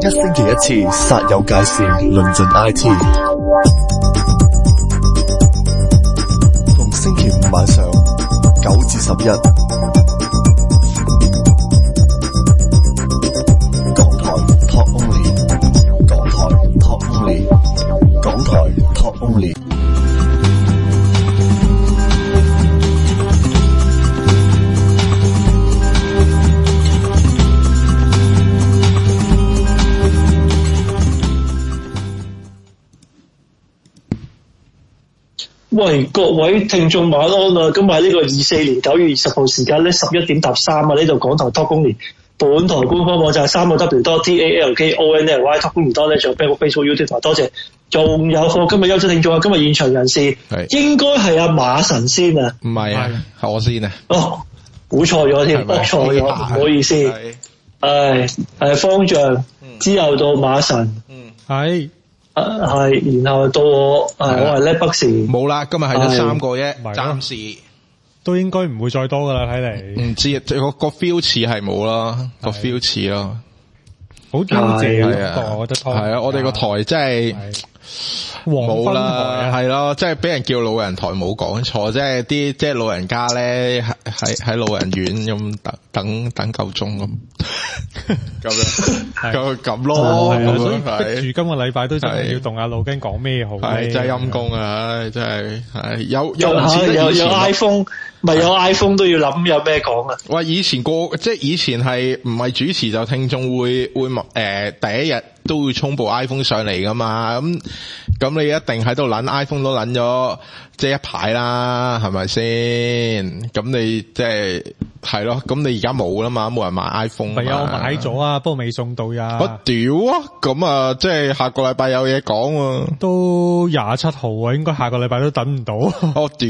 一星期一次，煞有介事，論盡 IT。逢星期五晚上9至11，港台 Talk Only， 港台 Talk Only， 港台 Talk Only。 喂，各位聽眾晚安啊！今日呢個24年9月20號時間咧11點13啊，呢度港台 Talk Only 本台官方網站3w.talkonly Talk Only 咧，仲有 Facebook YouTube 多謝，仲有今日優質聽眾啊！今日現場人士應該係阿馬神先啊， 唔係啊，係我先啊！ 哦，估錯咗添，錯咗，唔好意思，係方丈之後到馬神，係。係，然後到我係叻北時， 冇啦，今日係得3個啫，暫時都應該唔會再多噶啦，睇嚟。唔知個 feel 似係冇啦，個 feel 似咯， 好標誌啊！我覺得係啊，我哋個台真係冇啦，係咯，即係俾人叫老人台冇講錯，即係啲即係老人家咧喺老人院咁等夠鐘咁。咁樣咁咯， 所以逼住今個禮拜都真係要動下腦筋講咩好， 係真係陰公啊！真係有 iPhone， 咪有 iPhone 都要諗有咩講啊！ 喂，以前係唔係主持就聽眾會第一日都會衝部 iPhone 上嚟噶嘛？咁你一定喺度撚 iPhone 都撚咗即係一排啦，係咪先？咁你即係咯，咁你而家冇啦嘛，冇人買 iPhone。 係啊，我買咗啊，不過未送到呀。 我屌啊！咁啊，即係下個禮拜有嘢講喎。都 27號啊，應該下個禮拜都等唔到。 我屌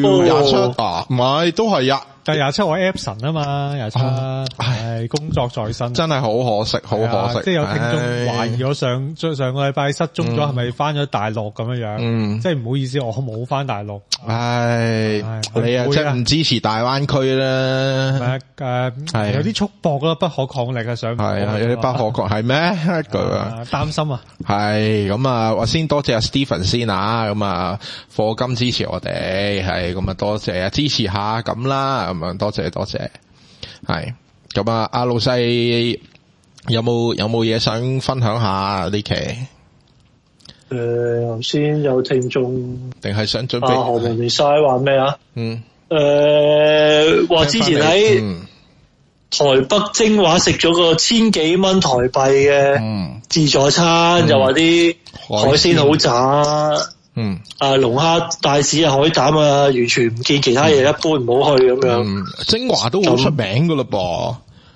27啊，唔係都係呀。 但係27我 App 神啊嘛，27係工作在身， 真係好可惜，好可惜。 即係有聽眾懷疑我上個禮拜失蹤咗，係咪翻咗大陸咁樣樣？即係唔好意思，我冇翻大陸。 你啊，即係唔支持大灣區啦。 係有啲束縛啦，不可抗力啊，上係啊，有啲不可抗係咩？一句啊， 擔心啊。 係咁啊，我先多謝阿 Stephen 先啊，咁啊，課金支持我哋，係咁啊，多謝啊，支持下咁啦。咁啊，多謝，係咁啊，阿老細有冇嘢想分享下呢期？ 頭先有聽眾定係想準備何明未嘥話咩啊？話之前喺台北精華食咗個1000幾蚊台幣嘅自助餐，又話啲海鮮好渣。龍蝦、帶子啊、海膽啊，完全唔見其他嘢，一般唔好去咁樣。 精華都好出名噶嘞噃。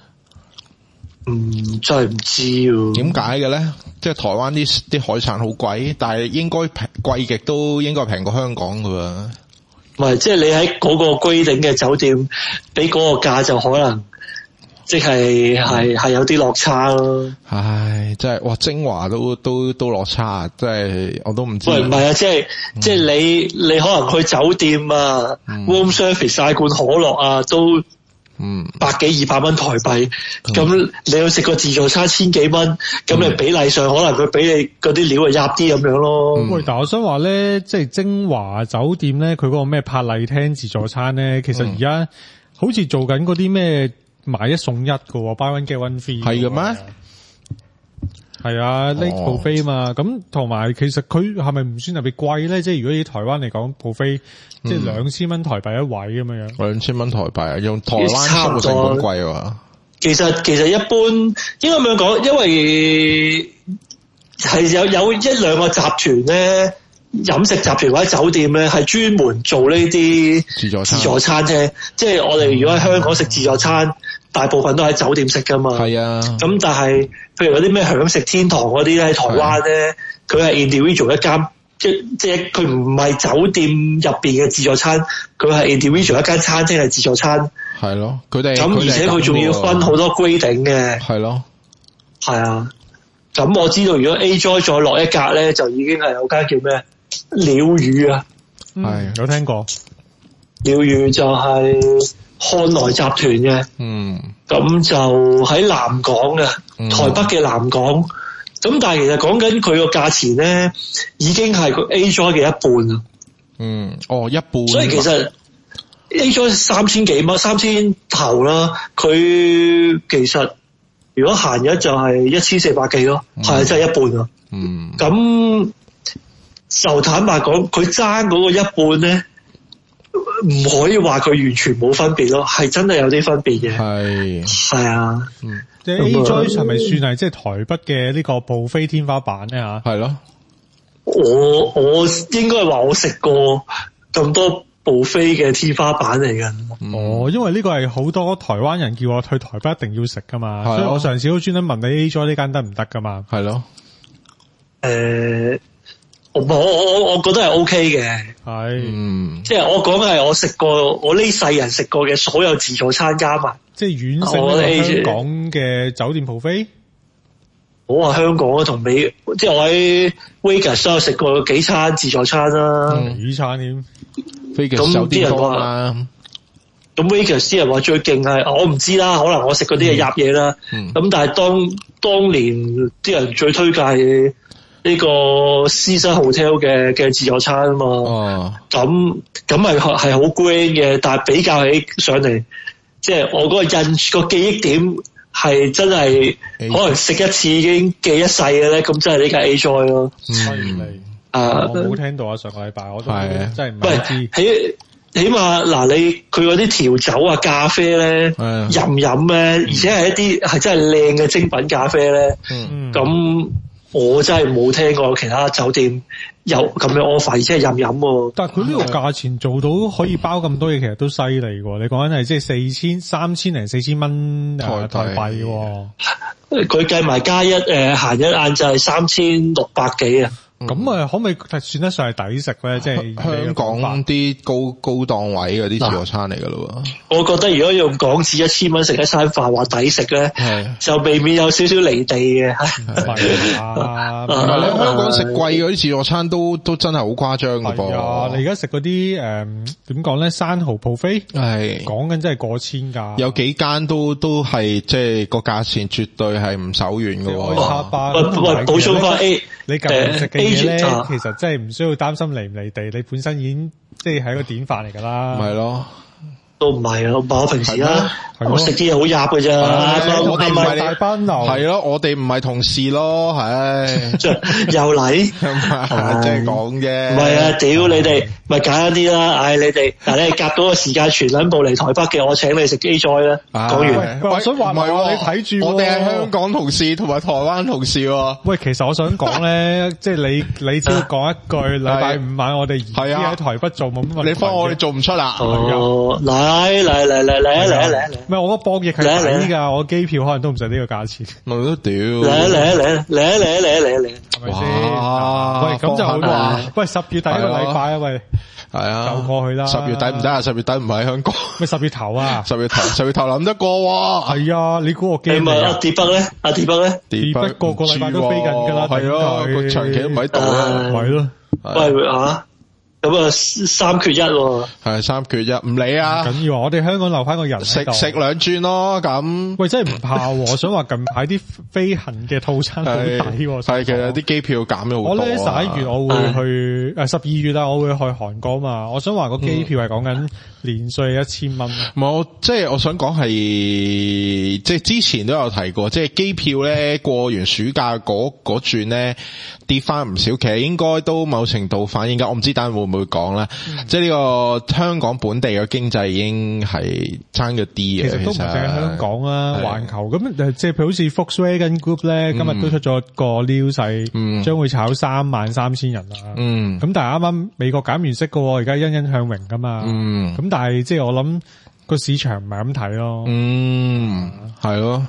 真係唔知喎。點解嘅咧？即係台灣啲海產好貴，但係應該貴極都應該平過香港噶喎。 唔係，即係你喺嗰個規定嘅酒店，俾嗰個價就可能。即係有啲落差咯。 唉，真係哇！精華都落差，即係我都唔知。喂， 唔係啊，即係你可能去酒店啊，room service 晒罐可樂啊，都100幾200蚊台幣。咁你去食個自助餐1000幾蚊，咁你比例上可能佢俾你嗰啲料係入啲咁樣咯。 喂，但我想話咧，即係精華酒店咧，佢嗰個咩柏麗廳自助餐咧，其實而家好似做緊嗰啲咩。買1送1噶喎 ，buy one get one free 係嘅咩？ 係啊 ，late buffet 嘛，咁同埋其實佢係咪唔算特別貴咧？即係如果以台灣嚟講 buffet 即係2000蚊台幣一位咁樣樣。2000蚊台幣啊，用台灣生活成本貴喎。 其實一般應該咁樣講，因為係有1-2個集團咧。飲食集團或者酒店咧，係專門做呢啲自助餐啫。即係我哋如果喺香港食自助餐，大部分都喺酒店食噶嘛。 係啊。咁但係，譬如嗰啲咩享食天堂嗰啲咧，喺台灣咧，佢係 individual 一間，即係佢唔係酒店入邊嘅自助餐，佢係 individual 一間餐廳係自助餐。 係咯，佢哋咁而且佢仲要分好多 grading嘅。 係咯。係啊。咁我知道，如果 A Joy 再落一格咧，就已經係有間叫咩？鳥語啊， 係有聽過。 鳥語就係漢來集團嘅，咁就喺南港嘅，台北嘅南港， 咁但係其實講緊佢個價錢咧，已經係個 A-Joy 嘅一半啦。 一半。所以其實 A-Joy 3000幾蚊，3000頭啦。佢其實如果閒日就係1400幾咯，係真係一半啊。咁就坦白講，佢爭嗰個一半咧，唔可以話佢完全冇分別咯，係真係有啲分別嘅。係啊。 即係 A-Joy 係咪算係即係台北嘅呢個步飛天花板咧吓？係咯， 我應該係話我食過咁多步飛嘅天花板嚟㗎。 因為呢個係好多台灣人叫我去台北一定要食噶嘛，所以我上次都專登問你 A-Joy 呢間得唔得噶嘛？係咯。 我覺得係 OK 嘅。即係我講係我食過，我呢世人食過嘅所有自助餐加埋。即係遠勝香港嘅酒店步飛， 我話香港啊同美，即係我喺 Vegas 都有食過幾餐自助餐啦， 幾餐添。 Vegas 酒店多嘛？ 咁 Vegas 啲人話最勁係，我唔知啦，可能我食嗰啲係入嘢啦。咁但係當年啲人最推介呢個 Caesar Hotel 嘅自助餐啊嘛。咁係好 grand 嘅，但係比較起上嚟。即係我嗰個個記憶點係真係可能食一次已經記一世嘅咧，咁真係呢間 A-Joy 咯。 我冇聽到啊，上個禮拜我都真係唔知。 起碼嗱，佢嗰啲調酒啊、咖啡咧、飲咧，而且係一啲係真係靚嘅精品咖啡咧。咁我真係冇聽過其他酒店有咁樣 offer， 而且係飲喎。但係佢呢個價錢做到可以包咁多嘢，其實都犀利喎。你講緊係即係3000零4000蚊台幣喎。佢計埋加一閒一晏就係3600幾啊。咁可唔可以算得上係抵食咧？即係香港啲高檔位嗰啲自助餐嚟噶咯。 我覺得如果用港紙1000蚊食一餐飯話抵食咧，就未免有少少離地嘅。 係啊，你喺香港食貴嗰啲自助餐都真係好誇張噶噃。係啊， 你而家食嗰啲點講咧？生蠔步飛係講緊真係過千㗎。 有幾間都係即係個價錢絕對係唔手軟㗎喎。 補充翻 A。 你近年食嘅嘢咧，其實真係唔需要擔心離唔離地，你本身已經即係係一個典範嚟㗎啦。 咪咯。 都唔係啊，我平時啦，我食啲嘢好入㗎啫。 我哋唔係大班流，係咯，我哋唔係同事咯， 又嚟， 即係講啫。 唔係啊，屌你哋，咪簡單啲啦。唉，你哋嗱，你夾到個時間全撚部嚟台北嘅，我請你食 A-Joy啦。講完， 我想話唔係你睇住， 我哋係香港同事同埋台灣同事。 喂，其實我想講咧，即係你只要講一句，禮拜五晚我哋而家喺台北做冇乜問題。 你幫我哋做唔出啦。 嚟！ 唔係我個博弈係抵噶，我機票可能都唔使呢個價錢。 我都屌！ 嚟！ 係咪先？喂，咁就話，喂，10月第一個禮拜啊，喂， 係啊， 就過去啦。 10月底唔得啊，10月底唔係喺香港。 咩10月頭啊 ？10月頭諗得過喎。 係啊，你估我機咪阿迪北咧？迪北個禮拜都飛緊噶啦， 係咯，佢長期都唔喺度啊， 咪咯。 喂啊！咁啊，3缺1喎， 係3缺1，唔理啊， 緊要啊！我哋香港留翻個人食兩轉咯，咁喂真係唔怕，我想話近排啲飛行嘅套餐好抵， 係其實啲機票減咗好多。 我咧11月我會去12月啦，我會去韓國嘛。我想話個機票係講緊年稅1000蚊。 冇，即係我想講係，即係之前都有提過，即係機票咧過完暑假嗰轉咧跌翻唔少，其實應該都某程度反映緊。我唔知等陣會唔會講啦，即係呢個香港本地嘅經濟已經係差咗啲嘅。其實都唔係淨係香港啦，環球咁即係譬如好似 Volkswagen Group 咧，今日都出咗個 news，將會炒33000人啦。咁但係啱啱美國減完息嘅，而家欣欣向榮噶嘛。咁但係即係我諗個市場唔係咁睇咯。 係咯。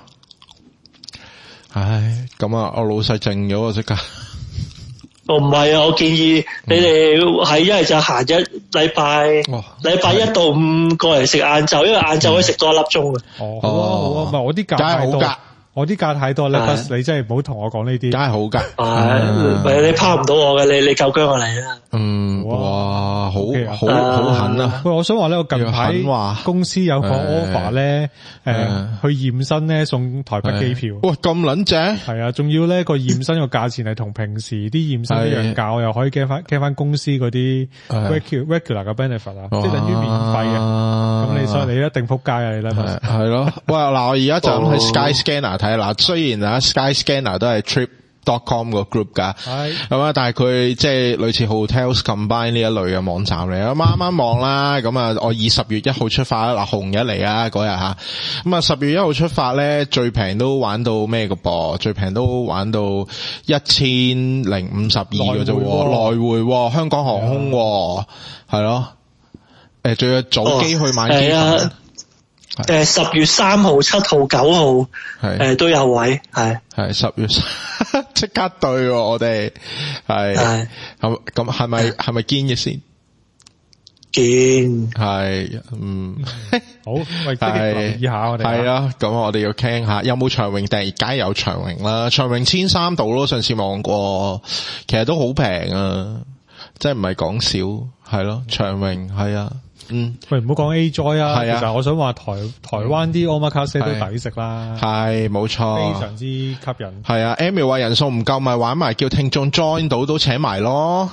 唉，咁啊，我老細靜咗啊，即刻。 唔係啊！我建議你哋係一係就閒一禮拜1到5過嚟食晏晝，因為晏晝可以食多1粒鐘啊。 好啊，唔係我啲價太多，我啲價太多咧，你真係唔好同我講呢啲。 梗係好噶， 你拋唔到我嘅，你夠姜我嚟啦。 哇！ 哇，好狠啊！ 喂，我想話咧，我近排公司有個 offer 咧，去驗身咧送台北機票。 哇，咁撚正！ 係啊，仲要咧個驗身個價錢係同平時啲驗身一樣價，我又可以 get 翻公司嗰啲 regular 嘅 benefit 啊，即係等於免費嘅。咁所以你一定撲街啊！你諗係咯。喂，嗱，我而家就咁去 Skyscanner 睇啦。雖然Skyscanner 都係 trip.com 個 group 噶，咁啊，但係佢即係類似 hotels combine 呢一類嘅網站嚟。咁啱啱望啦，咁啊，我以10月1號出發啦，嗱，紅日嚟啊嗰日吓，咁啊10月1號出發咧，最平都玩到咩嘅噃？最平都玩到1052嘅啫，來回香港航空係咯，仲要早機去買機票。 10月3號、7號、9號都有位，係 10月即刻對我哋係咁係咪堅嘅先？堅係好，喂，即係留意下我哋係啊，咁我哋要傾下有冇長榮，但係而家有長榮啦，長榮1300咯，上次望過，其實都好平啊，即係唔係講少，係咯，長榮係啊。 喂，唔好講 A-Joy 啊，其實我想話台灣啲 Omakase 都抵食啦， 係冇錯， 非常之吸引。 係啊 ，Emil 話人數唔夠咪玩埋，叫聽眾 join 到都請埋咯。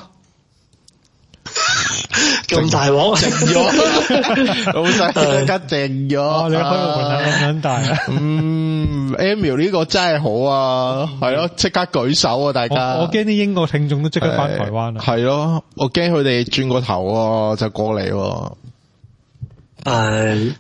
咁大鑊， 靜咗，老細即刻靜咗。 你開個門口咁大啊 ？Emil 呢個真係好啊，係咯，即刻舉手啊，大家。我驚啲英國聽眾都即刻翻台灣啊。 係咯，我驚佢哋轉個頭就過嚟。係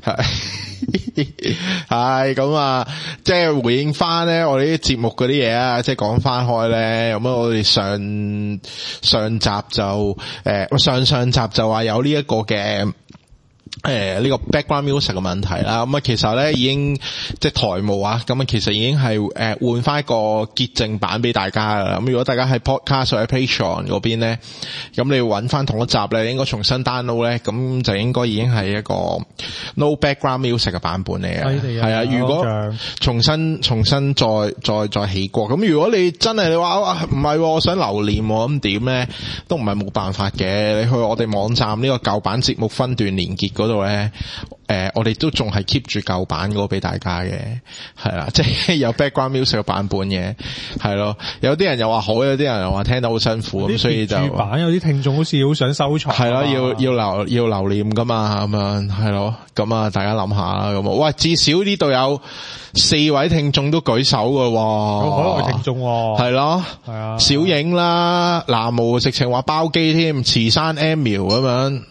咁啊，即係回應翻咧我哋啲節目嗰啲嘢啊，即係講翻開咧，咁我哋上集就上集就話有呢一個嘅呢個 background music 嘅問題啦，咁啊其實咧已經即係台務啊，咁啊其實已經係換翻一個潔淨版俾大家啦。咁如果大家喺 podcast 或者 Patreon 嗰邊咧，咁你要揾翻同一集咧，應該重新 download 咧，咁就應該已經係一個 no background music 嘅版本嚟嘅。係啊，如果重新再起過，咁如果你真係你話唔係，我想留念咁點咧，都唔係冇辦法嘅。你去我哋網站呢個舊版節目分段連結嗰度咧，我哋都仲係 keep 住舊版嗰個俾大家嘅，係啦，即係有 background music 嘅版本嘅，係咯。有啲人又話好，有啲人又話聽得好辛苦，咁所以就版有啲聽眾好似好想收藏， 係咯，要留念噶嘛，咁樣係咯，咁啊大家諗下啦，咁啊，喂，至少呢度有4位聽眾都舉手噶， 有海外聽眾係咯，係啊，小影啦，南無直情話包機添，慈山 Emil 咁樣。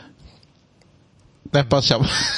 叻不入，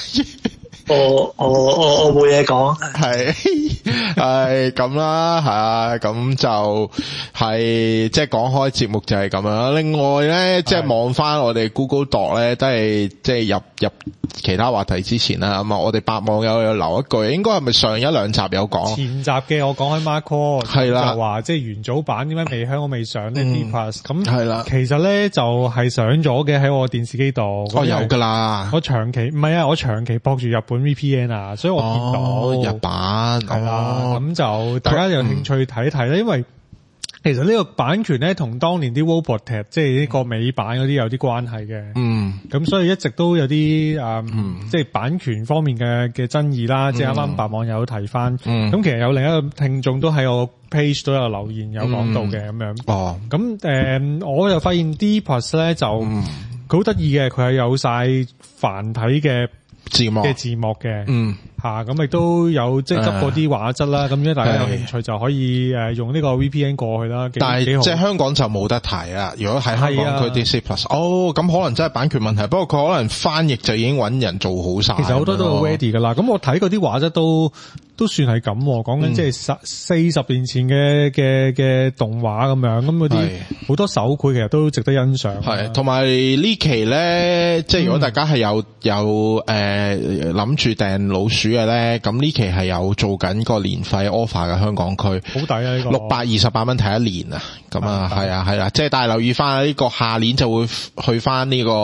我冇嘢講， 係咁啦，係啊，咁就係即係講開節目就係咁樣。另外咧，即係望翻我哋 Google Doc 咧，都係即係入其他話題之前啦。咁啊，我哋白網友有留一句，應該係咪上一兩集有講？ 前集嘅我講開 Marco 係啦， 就話即係元祖版點解香港未上呢 D Plus 咁係啦，其實咧就係上咗嘅喺我電視機度。 有噶啦， 我長期唔係啊，我長期駁住日本 VPN 啊，所以我見到日版係啦，咁就大家有興趣睇一睇咧，因為其實呢個版權咧同當年啲 Robotek 即係呢個美版嗰啲有啲關係嘅，咁所以一直都有啲即係版權方面嘅爭議啦，即係啱啱白網友提翻，咁其實有另一個聽眾都喺我 page 都有留言有講到嘅咁樣，咁我又發現 D Plus 咧就佢好得意嘅，佢係有晒繁體嘅字幕嘅，咁亦都有即係執過啲畫質啦，咁如果大家有興趣就可以用呢個 VPN 過去啦。 但係即係香港就冇得睇啊！如果喺香港佢 DC Plus，咁可能真係版權問題。不過佢可能翻譯就已經揾人做好晒。 其實好多都 ready 噶啦。咁我睇嗰啲畫質都算係咁，講緊即係40年前嘅動畫咁樣，咁嗰啲好多手繪其實都值得欣賞。係，同埋呢期咧，即係如果大家係有諗住訂老鼠嘅咧，咁呢期係有做緊個年費 offer 嘅香港區，好抵啊！呢個628蚊睇1年啊，咁啊係啊，即係但係留意翻呢個下年就會去翻呢個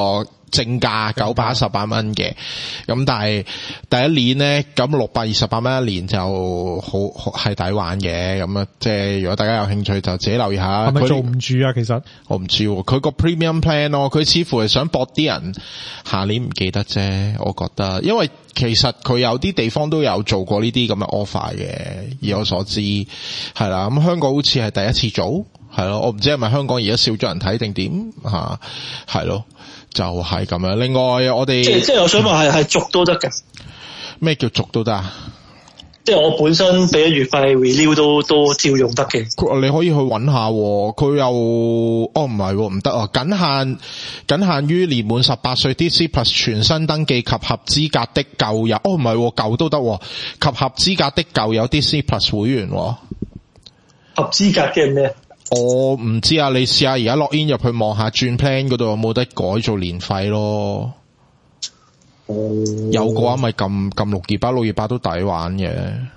正價918蚊嘅，咁但係第一年咧，咁628蚊一年就好係抵玩嘅，咁啊，即係如果大家有興趣就自己留意下。 係咪做唔住啊？其實我唔知喎，佢個 premium plan 咯，佢似乎係想搏啲人下年唔記得啫，我覺得，因為其實佢有啲地方都有做過呢啲咁嘅 offer 嘅，以我所知係啦。咁香港好似係第一次做，係咯，我唔知係咪香港而家少咗人睇定點吓，係咯。就係咁樣。另外我哋即係我想話係續都得嘅。 咩叫續都得啊？ 即係我本身俾咗月費 renew 都照用得嘅。 你可以去揾下，佢又唔係唔得啊！僅限於年滿18歲 Disney Plus 全新登記及合資格的舊友。唔係舊都得，及合資格的舊友 Disney Plus 會員。合資格嘅咩？ 我唔知啊，你試下而家 log in 入去望下轉 plan 嗰度有冇得改做年費咯。有嘅話咪撳628都抵玩嘅。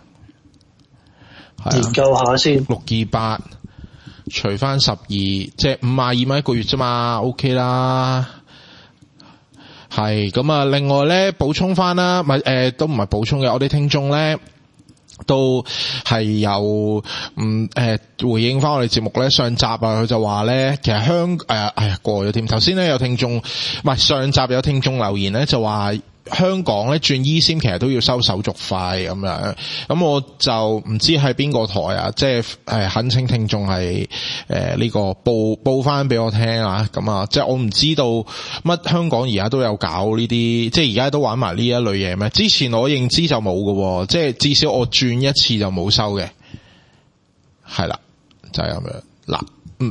研究下先。 628除翻12，即係52蚊一個月啫嘛 ，OK 啦。係咁啊，另外咧補充翻啦，都唔係補充嘅，我哋聽眾咧。都係有回應翻我哋節目咧，上集啊佢就話咧，其實過咗添。頭先咧有聽眾，唔係上集有聽眾留言咧就話香港咧轉 eSIM 其實都要收手續費咁樣，咁我就唔知係邊個台啊，即係懇請聽眾係呢個報翻俾我聽啊，咁啊，即係我唔知道乜香港而家都有搞呢啲，即係而家都玩埋呢一類嘢咩？之前我認知就冇喎，即係至少我轉一次就冇收嘅，係啦，就係咁樣嗱，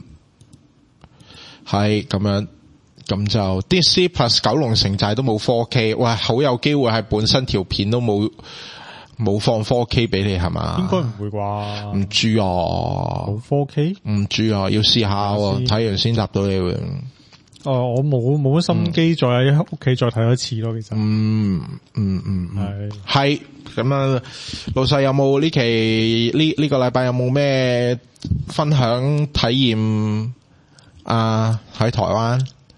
係咁樣。咁就 Disney Plus 九龍城寨都冇 4K， 哇，好有機會係本身條片都冇放 4K 俾你係嘛？ 應該唔會啩？ 唔知啊， 冇 4K？ 唔知啊，要試下喎，睇完先答到你會。 我冇乜心機再喺屋企再睇一次咯，其實。 係咁啊，老細有冇呢期呢個禮拜有冇咩分享體驗啊？喺台灣？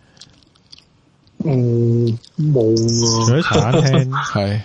冇啊！ 除咗茶餐廳係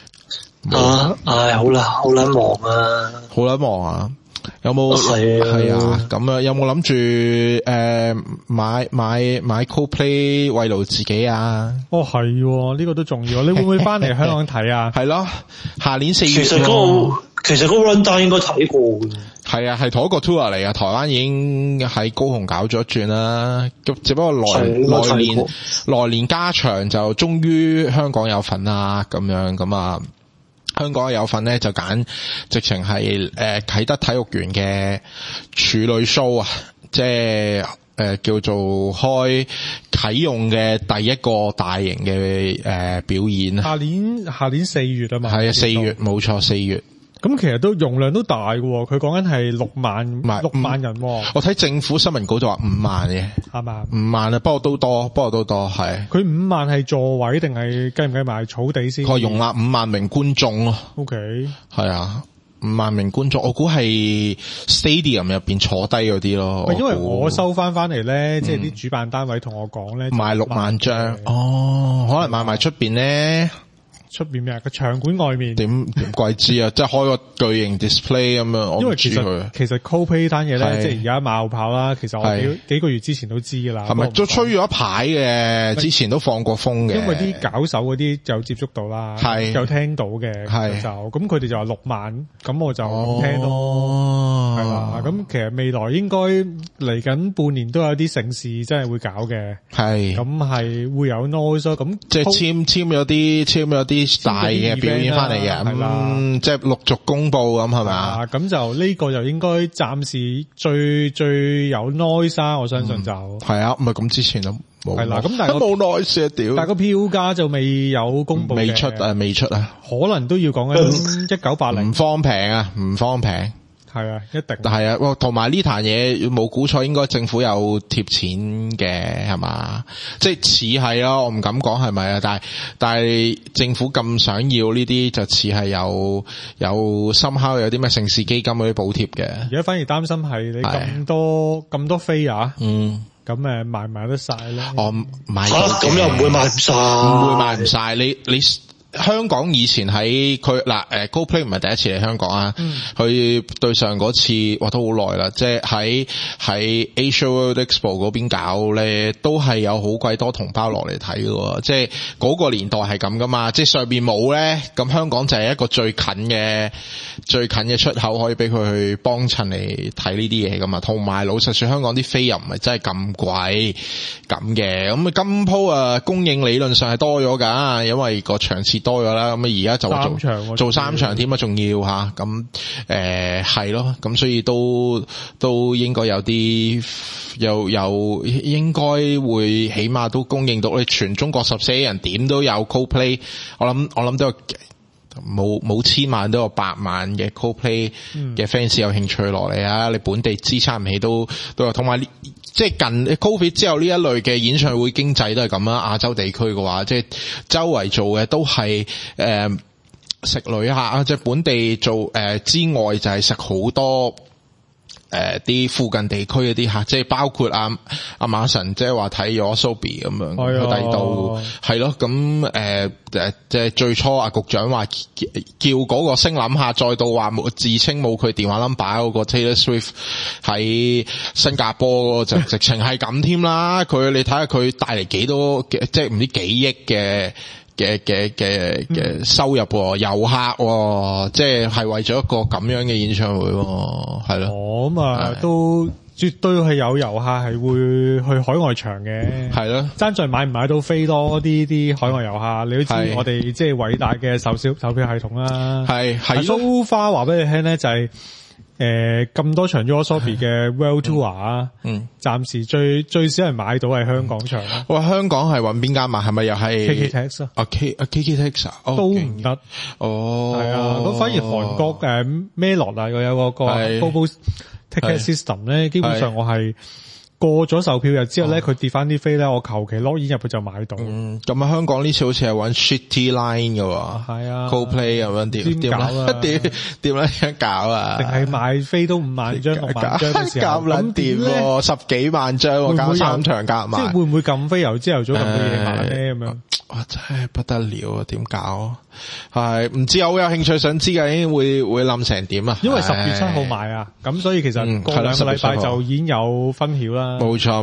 好撚忙啊！ 好撚忙啊！有冇係啊？咁啊，有冇諗住買 Coldplay 慰勞自己啊？ 係呢個都重要。你會唔會翻嚟香港睇啊？ 係咯，下年4月。 其實嗰個 rundown 應該睇過嘅。 係啊，係同一個 tour 嚟啊！台灣已經喺高雄搞咗一轉啦，只不過來年加場就終於香港有份啦，咁樣咁啊！香港有份咧就揀直情係啟德體育園嘅處女 show 啊，即係叫做開啟用嘅第一個大型嘅表演。下年4月啊嘛。係啊 ，4月冇錯，4月。 咁其實都容量都大嘅，佢講緊係6萬人。 我睇政府新聞稿就話5萬嘅， 係嘛 ？5萬啊，不過都多，係。 佢5萬係座位定係計唔計埋草地先？ 佢容納5萬名觀眾咯。 OK， 係啊，5萬名觀眾，我估係 stadium 入邊坐低嗰啲咯。 因為我收翻嚟咧，即係啲主辦單位同我講咧， 賣6萬張。可能賣埋出邊咧。 出邊咩啊？個場館外面點鬼知啊！即係開個巨型 display 咁樣， 因為其實 Coldplay 呢單嘢咧，即係而家馬後炮啦。其實我幾個月之前都知噶啦。係咪都吹咗一排嘅？之前都放過風嘅。因為啲搞手嗰啲有接觸到啦，有聽到嘅，就咁佢哋就話6萬，咁我就聽到係啦。咁其實未來應該嚟緊半年都有啲盛事真係會搞嘅。係咁係會有 noise 咁，即係簽咗啲大嘅表演翻嚟嘅，係啦，即係陸續公布咁係咪？咁就呢個就應該暫時最有 noise 啊！我相信就係啊，唔係咁之前都冇係啦。咁但係冇 noise 啊屌！但係個票價就未有公布嘅，未出啊，可能都要講緊1980，唔方平。係啊，一定係啊，同埋呢壇嘢冇估錯，應該政府有貼錢嘅係嘛？即係似係咯，我唔敢講係咪啊？但係政府咁想要呢啲，就似係有深烤有啲咩盛事基金嗰啲補貼嘅。而家反而擔心係你咁多飛啊，咁咁賣唔賣得晒咧？ 賣咁又唔會賣唔晒， 唔會賣唔晒。你香港以前喺佢Coldplay 唔係第一次嚟香港啊，佢對上嗰次哇都好耐啦，即係喺 Asia World Expo 嗰邊搞咧，都係有好鬼多同胞落嚟睇嘅，即係嗰個年代係咁噶嘛，即係上邊冇咧，咁香港就係一個最近嘅出口，可以俾佢去幫襯嚟睇呢啲嘢噶嘛。同埋老實說，香港啲飛又唔係真係咁貴咁嘅，咁今鋪供應理論上係多咗噶，因為個場次多咗啦，咁而家就做3場添啊，仲要吓，咁係咯，咁所以都應該有啲有應該會起碼都供應到你全中國14億人點都有 Coldplay， 我諗都有冇千萬都有100萬嘅 Coldplay 嘅 fans 有興趣落嚟啊！你本地支撐唔起都有，同埋即係近 Covid 之後呢一類嘅演唱會經濟都係咁啦。亞洲地區嘅話，即係周圍做嘅都係食旅客啊，即係本地做之外就係食好多啲附近地區嗰啲客，即係包括阿馬神即係話睇咗 Sobi 咁樣，佢第度係咯，咁即係最初阿局長話叫嗰個星諗下，再到話自稱冇佢電話 number 嗰個 Taylor Swift 喺新加坡就直情係咁添啦。佢你睇下佢帶嚟幾多即係唔知幾億嘅收入遊客即係為咗一個咁樣嘅演唱會係咯。 咁啊都絕對係有遊客係會去海外場嘅，係咯。爭在買唔買到飛多啲海外遊客，你都知我哋即係偉大嘅售票系統啦。係 So far 話俾你聽咧，就係咁多場 YOASOBI 嘅 World Tour 啊，暫時最少係買到係香港場啦。 哇，香港係搵邊間買？係咪又係 KKTX 啊 ？KKTX 都唔得。係啊，咁反而韓國Melon 啊，佢有個 Global Ticket System 咧，基本上我係過咗售票日之後咧，佢跌翻啲飛咧，我求其攞錢入去就買到。 咁啊，香港呢次好似係搵 Shitty Line 嘅喎。係啊 ，Coldplay 咁樣點搞啊？點樣搞啊？定係賣飛都5萬張、6萬張嘅時候， 咁點咧 ？10幾萬張，搞3場夾埋， 即係會唔會撳飛由朝頭早撳到夜晚咧？咁樣哇，真係不得了啊！點搞？係唔知，我有興趣想知㗎，會冧成點啊？ 因為10月7號賣啊，咁所以其實過2個禮拜就已經有分曉啦。 冇錯，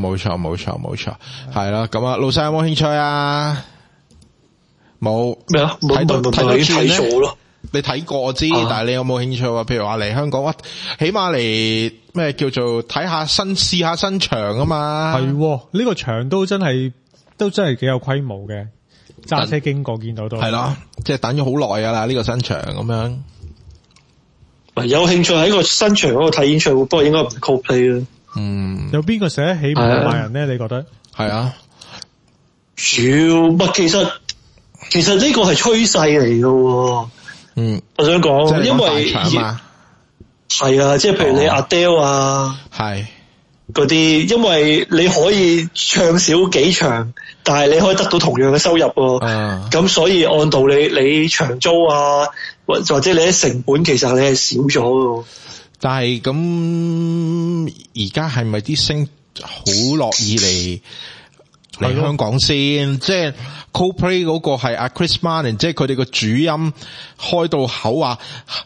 係啦。咁啊，老細有冇興趣啊？冇咩啊？ 睇到睇咗咯。 你睇過我知，但係你有冇興趣啊？譬如話嚟香港，起碼嚟咩叫做睇下試下新場啊嘛。 係呢個場都真係幾有規模嘅。揸車經過見到都係啦，即係等咗好耐噶啦呢個新場咁樣。 有興趣喺個新場嗰度睇演唱會，不過應該唔係 Coldplay 啦。 有邊個寫得起5萬人咧？你覺得？係啊， 主要其實呢個係趨勢嚟嘅。我想講，因為係啊，即係譬如你 Adele 啊，係嗰啲，因為你可以唱少幾場，但係你可以得到同樣嘅收入喎。咁所以按道理你長租啊，或者你啲成本其實你係少咗嘅。 但係咁而家係咪啲星好樂意嚟香港先？即係 Coldplay 嗰個係阿 Chris Martin， 即係佢哋個主音開到口話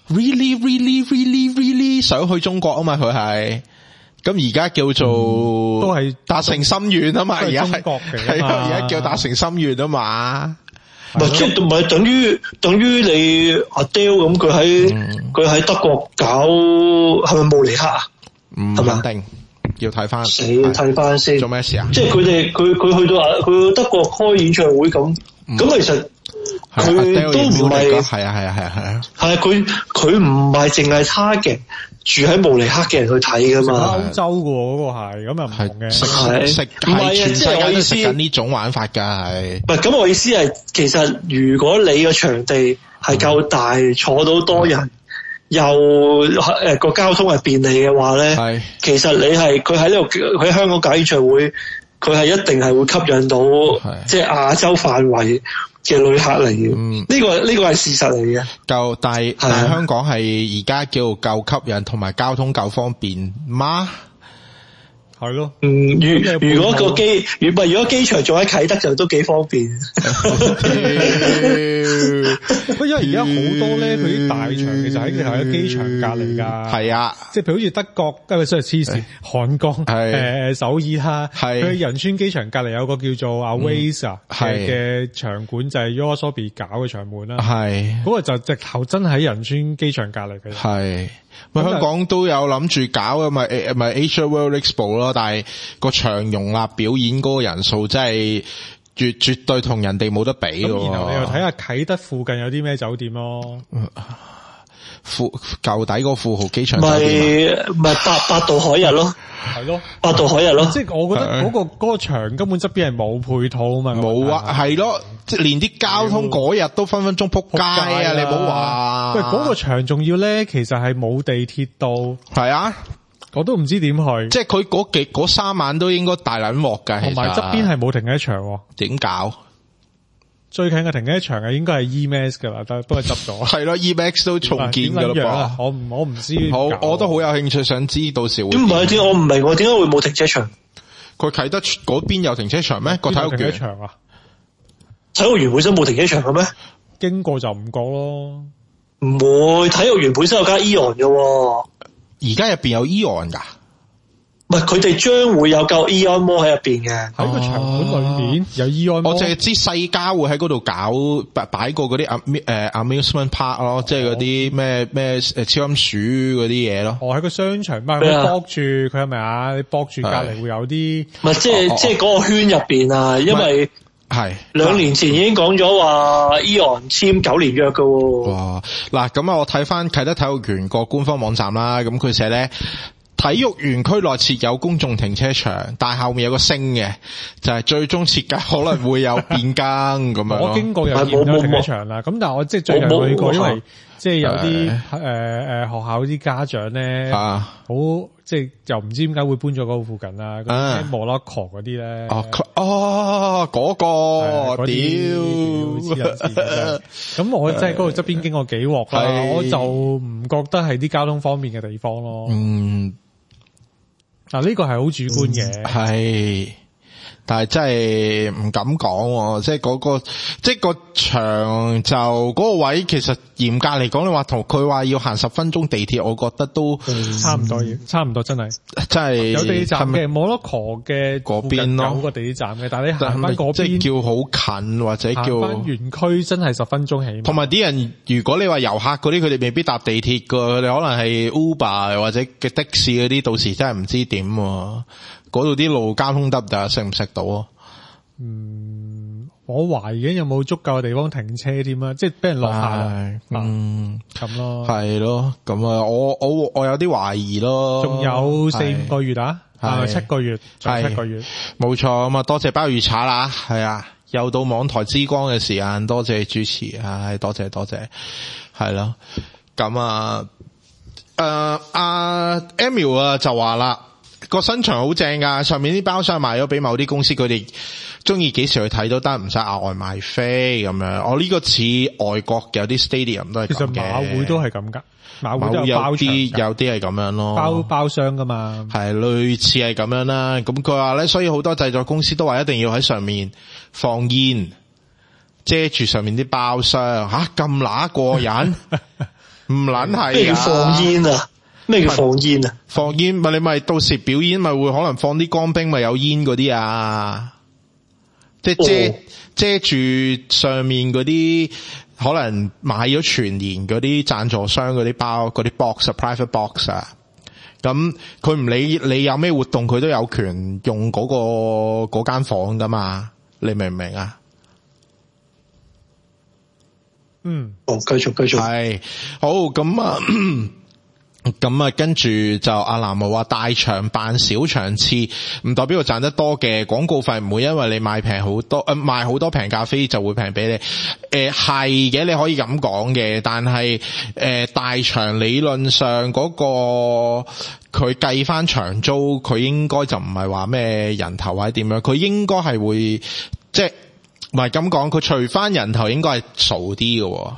really 想去中國啊嘛，佢係。咁而家叫做都係達成心願啊嘛，而家係而家叫達成心願啊嘛。 即係唔係等於你 Adele 咁，佢喺德國搞係咪慕尼黑啊？ 唔肯定，要睇翻。 睇翻先。 做咩事啊？ 即係佢去到德國開演唱會咁，其實佢都唔係。係啊。係佢唔係淨係 target住喺慕尼黑嘅人去睇噶嘛？ 歐洲嘅嗰個係咁又唔同嘅， 食唔係全世界都食緊呢種玩法噶係。唔係咁，我意思係其實如果你個場地係夠大，坐到多人，又個交通係便利嘅話咧，其實你係佢喺呢度喺香港搞演唱會，佢係一定係會吸引到即係亞洲範圍嘅旅客嚟嘅。呢個係事實嚟嘅。夠，但係香港係而家叫夠吸引，同埋交通夠方便嗎？ 係咯， 如果個如果機場仲喺啟德就都幾方便。 因為而家好多咧，佢啲大場其實喺機場隔離㗎。係啊， 即係譬如好似德國，真係黐線，韓國首爾啦，佢仁川機場隔離有個叫做 Aways 嘅場館，就係 YOASOBI 搞嘅場館啦。係嗰個就直頭真係喺仁川機場隔離嘅。係。 香港都有諗住搞嘅，咪 Asia World Expo 咯，但係個場容納表演嗰個人數真係絕對同人哋冇得比嘅。 然後你又睇下啟德附近有啲咩酒店咯。 舊底個富豪機場酒店咪百度海逸咯， 係咯， 百度海逸咯。 即係我覺得嗰個場根本側邊係冇配套啊嘛。 冇啊，係咯，即係連啲交通嗰日都分分鐘撲街啊！你唔好話。 喂，嗰個場仲要咧，其實係冇地鐵到。係啊，我都唔知點去。 即係佢嗰3晚都應該大撚鑊㗎， 同埋側邊係冇停車場。 點搞？ 最近嘅停車場應該係 EMAX 噶啦，不過執咗。係咯，EMAX 都重建噶啦噃。我唔知。 好，我都好有興趣想知到時會。 點唔係？我唔明，點解會冇停車場？ 佢啟德嗰邊有停車場咩？個體育園場啊？ 體育園本身冇停車場嘅咩？ 經過就唔覺咯。 唔會，體育園本身有間 Eon 嘅。 而家入邊有 Eon 噶？ 唔係，佢哋將會有嚿 Eon Mall 喺入邊嘅。 喺個場館裏面有 Eon Mall。 我淨係知世嘉會喺嗰度擺過嗰啲amusement park 咯，即係嗰啲咩超音鼠嗰啲嘢咯。 喺個商場，唔係佢駁住佢係咪啊？你駁住隔籬會有啲。 唔係，即係嗰個圈入邊啊，因為係2年前已經講咗話 Eon 簽9年約噶。 哇！嗱，咁我睇翻啟德體育園個官方網站啦，咁佢寫咧。體育園區內設有公眾停車場，但係後面有個星嘅，就係最終設計可能會有變更咁樣。 我經過有見到停車場啦，咁但係我即係最近去過，因為即係有啲學校啲家長咧，好即係又唔知點解會搬咗嗰個附近啦，嗰啲 Morocco 嗰啲咧。 嗰個屌！ 咁我即係嗰度側邊經過幾鑊啦，我就唔覺得係啲交通方便嘅地方咯。嗱，呢個係好主觀嘅， 係，但係真係唔敢講，即係個場就嗰個位，其實嚴格嚟講，你話同佢話要行10分鐘地鐵，我覺得都差唔多，真係有地鐵站嘅，Morocco嘅嗰邊咯，有個地鐵站嘅，但係你行翻嗰邊， 即係叫好近或者叫行翻園區，真係10分鐘起碼。 同埋啲人，如果你話遊客嗰啲，佢哋未必搭地鐵噶，佢哋可能係 Uber 或者嘅的士嗰啲，到時真係唔知點。嗰度啲路交通得唔得？食唔食到啊？ 我懷疑有冇足夠嘅地方停車添啊！即係俾人落下咁咯。係咯， 咁啊，我有啲懷疑咯。 仲有4-5個月啊，7個月，仲7個月。冇錯，咁啊，多謝鮑魚茶啦，係啊，又到網台之光嘅時間，多謝主持，多謝，係咯，咁啊，Emil 啊就話啦。個新場好正噶，上面啲包廂賣咗俾某啲公司，佢哋中意幾時去睇都得，唔使額外買飛咁樣。我呢個似外國有啲 stadium 都係咁嘅。 其實馬會都係咁噶，馬會都有啲係咁樣咯， 包廂噶嘛，係類似係咁樣啦。咁佢話咧，所以好多製作公司都話一定要喺上面放煙，遮住上面啲包廂，吓咁乸過癮，唔撚係咩叫放煙啊？咩叫放煙啊？ 放煙咪你咪到時表演咪會可能放啲乾冰咪有煙嗰啲啊，即係遮住上面嗰啲可能買咗全年嗰啲贊助商嗰啲包嗰啲 box、private box 啊，咁佢唔理你有咩活動，佢都有權用嗰間房噶嘛，你明唔明啊？ 繼續係好咁啊。咁啊，跟住就阿南無話大場辦小場次，唔代表佢賺得多嘅，廣告費唔會因為你賣平好多，賣好多平價飛就會平俾你。係嘅，你可以咁講嘅，但係大場理論上嗰個佢計翻場租，佢應該就唔係話咩人頭或者點樣，佢應該係會即係唔係咁講，佢除翻人頭應該係傻啲嘅，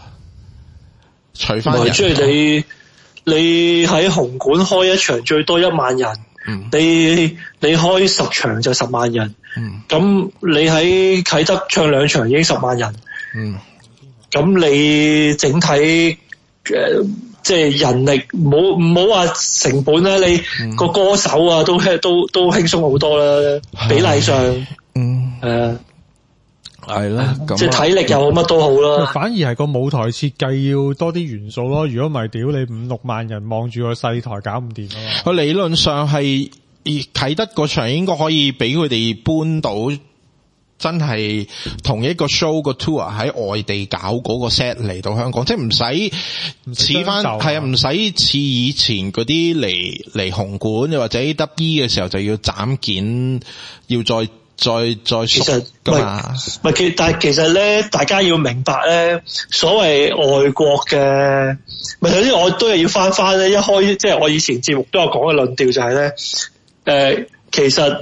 除翻人頭。 你喺紅館開一場最多1萬人， 你開10場就10萬人，咁你喺啟德唱2場已經10萬人，咁你整體即係人力唔好話成本啦，你個歌手啊都輕鬆好多啦，比例上， 係啦， 即係體力又好乜都好啦。 反而係個舞台設計要多啲元素咯，如果唔係屌你5-6萬人望住個細台搞唔掂啊嘛。 佢理論上係啟德嗰場應該可以俾佢哋搬到真係同一個 show 個 tour 喺外地搞嗰個 set 嚟到香港，即係唔使似翻，係啊，唔使似以前嗰啲嚟紅館又或者 AWE 嘅時候就要斬件，要再其實但係其實咧，大家要明白咧，所謂外國嘅，首先我都係要翻咧，一開即係我以前節目都有講嘅論調就係咧， 其實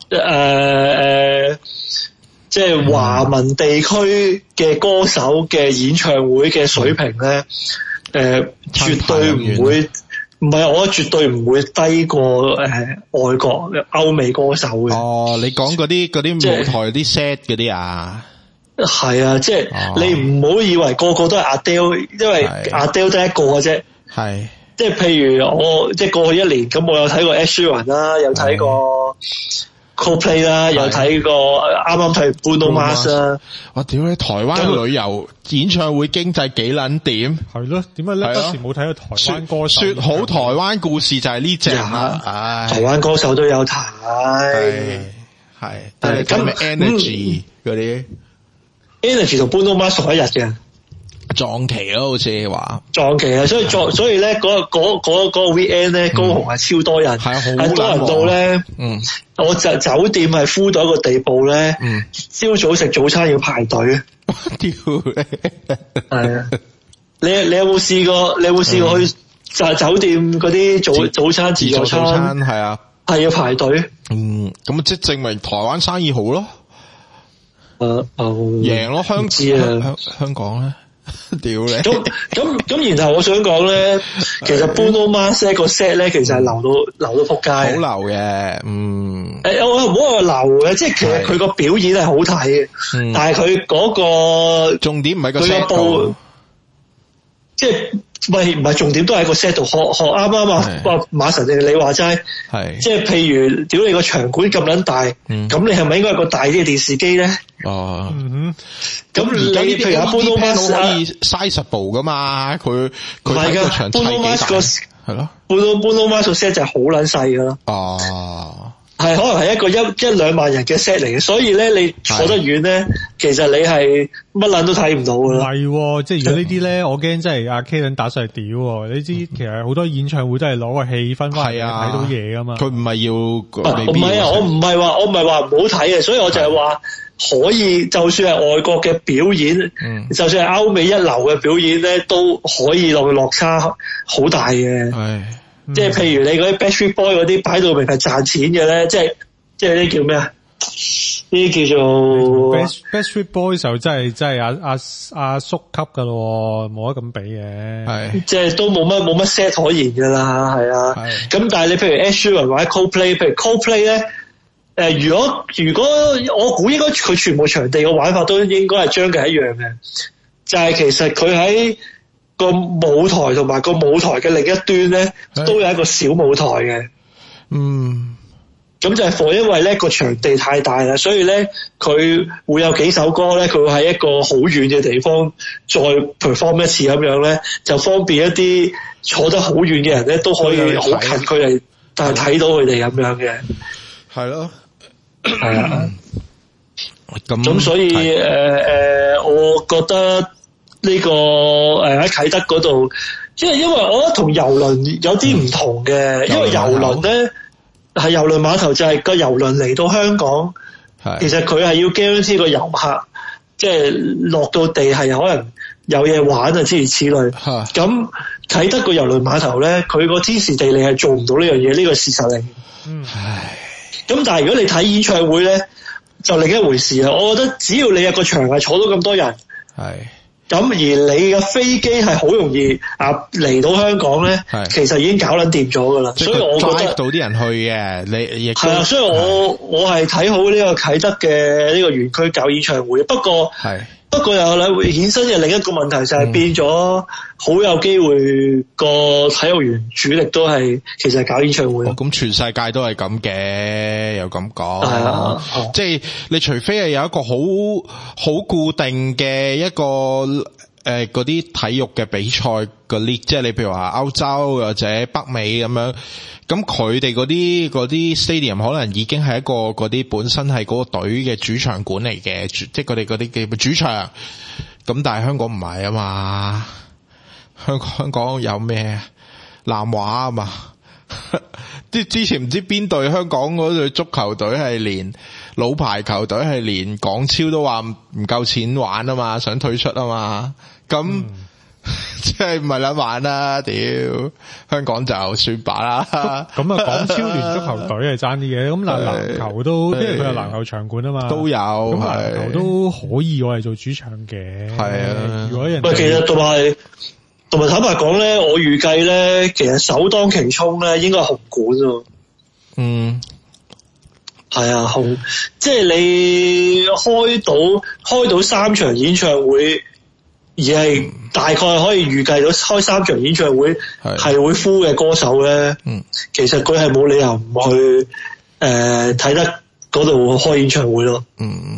即係華文地區嘅歌手嘅演唱會嘅水平咧，絕對唔會，唔係我絕對唔會低過外國歐美歌手嘅。哦，你講嗰啲舞台啲 set 嗰啲啊？係啊，即係你唔好以為個個都係 Adele， 因為 Adele 得一個嘅啫。係，即係譬如我即係過去1年咁，我有睇過 Ed Sheeran 啦，有睇過 Coldplay 啦，有睇過啱啱睇 Bruno Mars 啦。我屌你，台灣旅遊演唱會經濟幾撚掂？係咯，點解呢？當時冇睇過台灣歌手。說好台灣故事就係呢隻啦。台灣歌手都有睇。係。咁 Energy 嗰啲 Energy 同 Bruno Mars 同一日嘅。撞期咯，好似話撞期啊，所以咧嗰個 weekend 咧，高雄係超多人，係多人到咧，我就酒店係 full 到一個地步咧，朝早食早餐要排隊，屌你，係啊，你有冇試過？你有冇試過去酒店嗰啲早餐自助餐？係啊，係要排隊。咁即係證明台灣生意好咯，贏咯，香港咧。屌你！咁然後我想講咧，其實 Bruno Mars 個 set 咧，其實係流到撲街，好流嘅。我唔好話流嘅，即係其實佢個表演係好睇嘅，但係佢嗰個重點唔係個 set 度，即係唔係重點都係個 set 度。學啱啱啊馬神定你話齋，係即係譬如屌你個場館咁撚大，咁你係咪應該有個大啲嘅電視機咧？哦，咁你譬如阿 Bruno Mars 可以 sizable 噶嘛？佢喺個場砌幾大？係咯，Bruno Mars 個 set 就係好撚細噶啦。哦，係可能係一個1-2萬人嘅 set 嚟嘅，所以咧你坐得遠咧，其實你係乜撚都睇唔到噶啦。係，即係如果呢啲咧，我驚真係阿 K 撚打上嚟屌。你知其實好多演唱會都係攞個氣氛翻嚟睇到嘢噶嘛。佢唔係要，唔係啊，我唔係話唔好睇嘅，所以我就係話。可以，就算係外國嘅表演，就算係歐美一流嘅表演咧，都可以落差好大嘅。即係譬如你嗰啲 Backstreet Boy 嗰啲擺到明係賺錢嘅咧，即係呢叫咩啊？呢啲叫做 Backstreet Boy 就真係阿叔級噶咯，冇得咁比嘅。係，即係都冇乜 set 可言噶啦，係啊。咁但係你譬如 Ed Sheeran 或者 Coldplay， 譬如 Coldplay 咧。如果我估應該佢全部場地嘅玩法都應該係將佢一樣嘅，就係其實佢喺個舞台同埋個舞台嘅另一端咧，都有一個小舞台嘅。咁就係因為咧個場地太大啦，所以咧佢會有幾首歌咧，佢會喺一個好遠嘅地方再 perform 一次咁樣咧，就方便一啲坐得好遠嘅人咧都可以好近距離但係睇到佢哋咁樣嘅。係咯。係啊，咁所以我覺得呢個喺啟德嗰度，因為我覺得同郵輪有啲唔同嘅，因為郵輪咧係郵輪碼頭就係個郵輪嚟到香港，其實佢係要 guarantee 個遊客，即係落到地係可能有嘢玩啊諸如此類。咁啟德個郵輪碼頭咧，佢個天時地利係做唔到呢樣嘢，呢個事實嚟。咁但係如果你睇演唱會咧，就另一回事啦。我覺得只要你有個場係坐到咁多人， 咁而你嘅飛機係好容易嚟到香港咧，其實已經搞撚掂咗噶啦，所以我覺得到啲人去嘅，你亦係啊，所以我係睇好呢個啟德嘅呢個園區搞演唱會，不過又會衍生嘅另一個問題就係變咗好有機會個體育園主力都係其實係搞演唱會。 咁全世界都係咁嘅，又咁講，即係你除非係有一個好固定嘅一個嗰啲體育嘅比賽個 league， 即係你譬如話歐洲或者北美咁樣，咁佢哋嗰啲 stadium 可能已經係一個嗰啲本身係嗰個隊嘅主場館嚟嘅，即係佢哋嗰啲嘅主場。咁但係香港唔係啊嘛，香港有咩南華啊嘛，之前唔知邊隊香港嗰隊足球隊係連老牌球隊係連港超都話唔夠錢玩啊嘛，想退出啊嘛，咁即係唔係諗玩啦，屌香港就算罷啦。 咁港超聯足球隊係爭啲嘅，咁籃球都，因為佢有籃球場館啊嘛， 都有， 咁籃球都可以我係做主場嘅。係啊， 如果人其實同埋坦白講咧，我預計咧，其實首當其衝咧，應該係紅館喎。係啊，即係你開到3場演唱會，而係大概可以預計到開3場演唱會係會 full 嘅歌手咧。其實佢係冇理由唔去睇得嗰度開演唱會咯。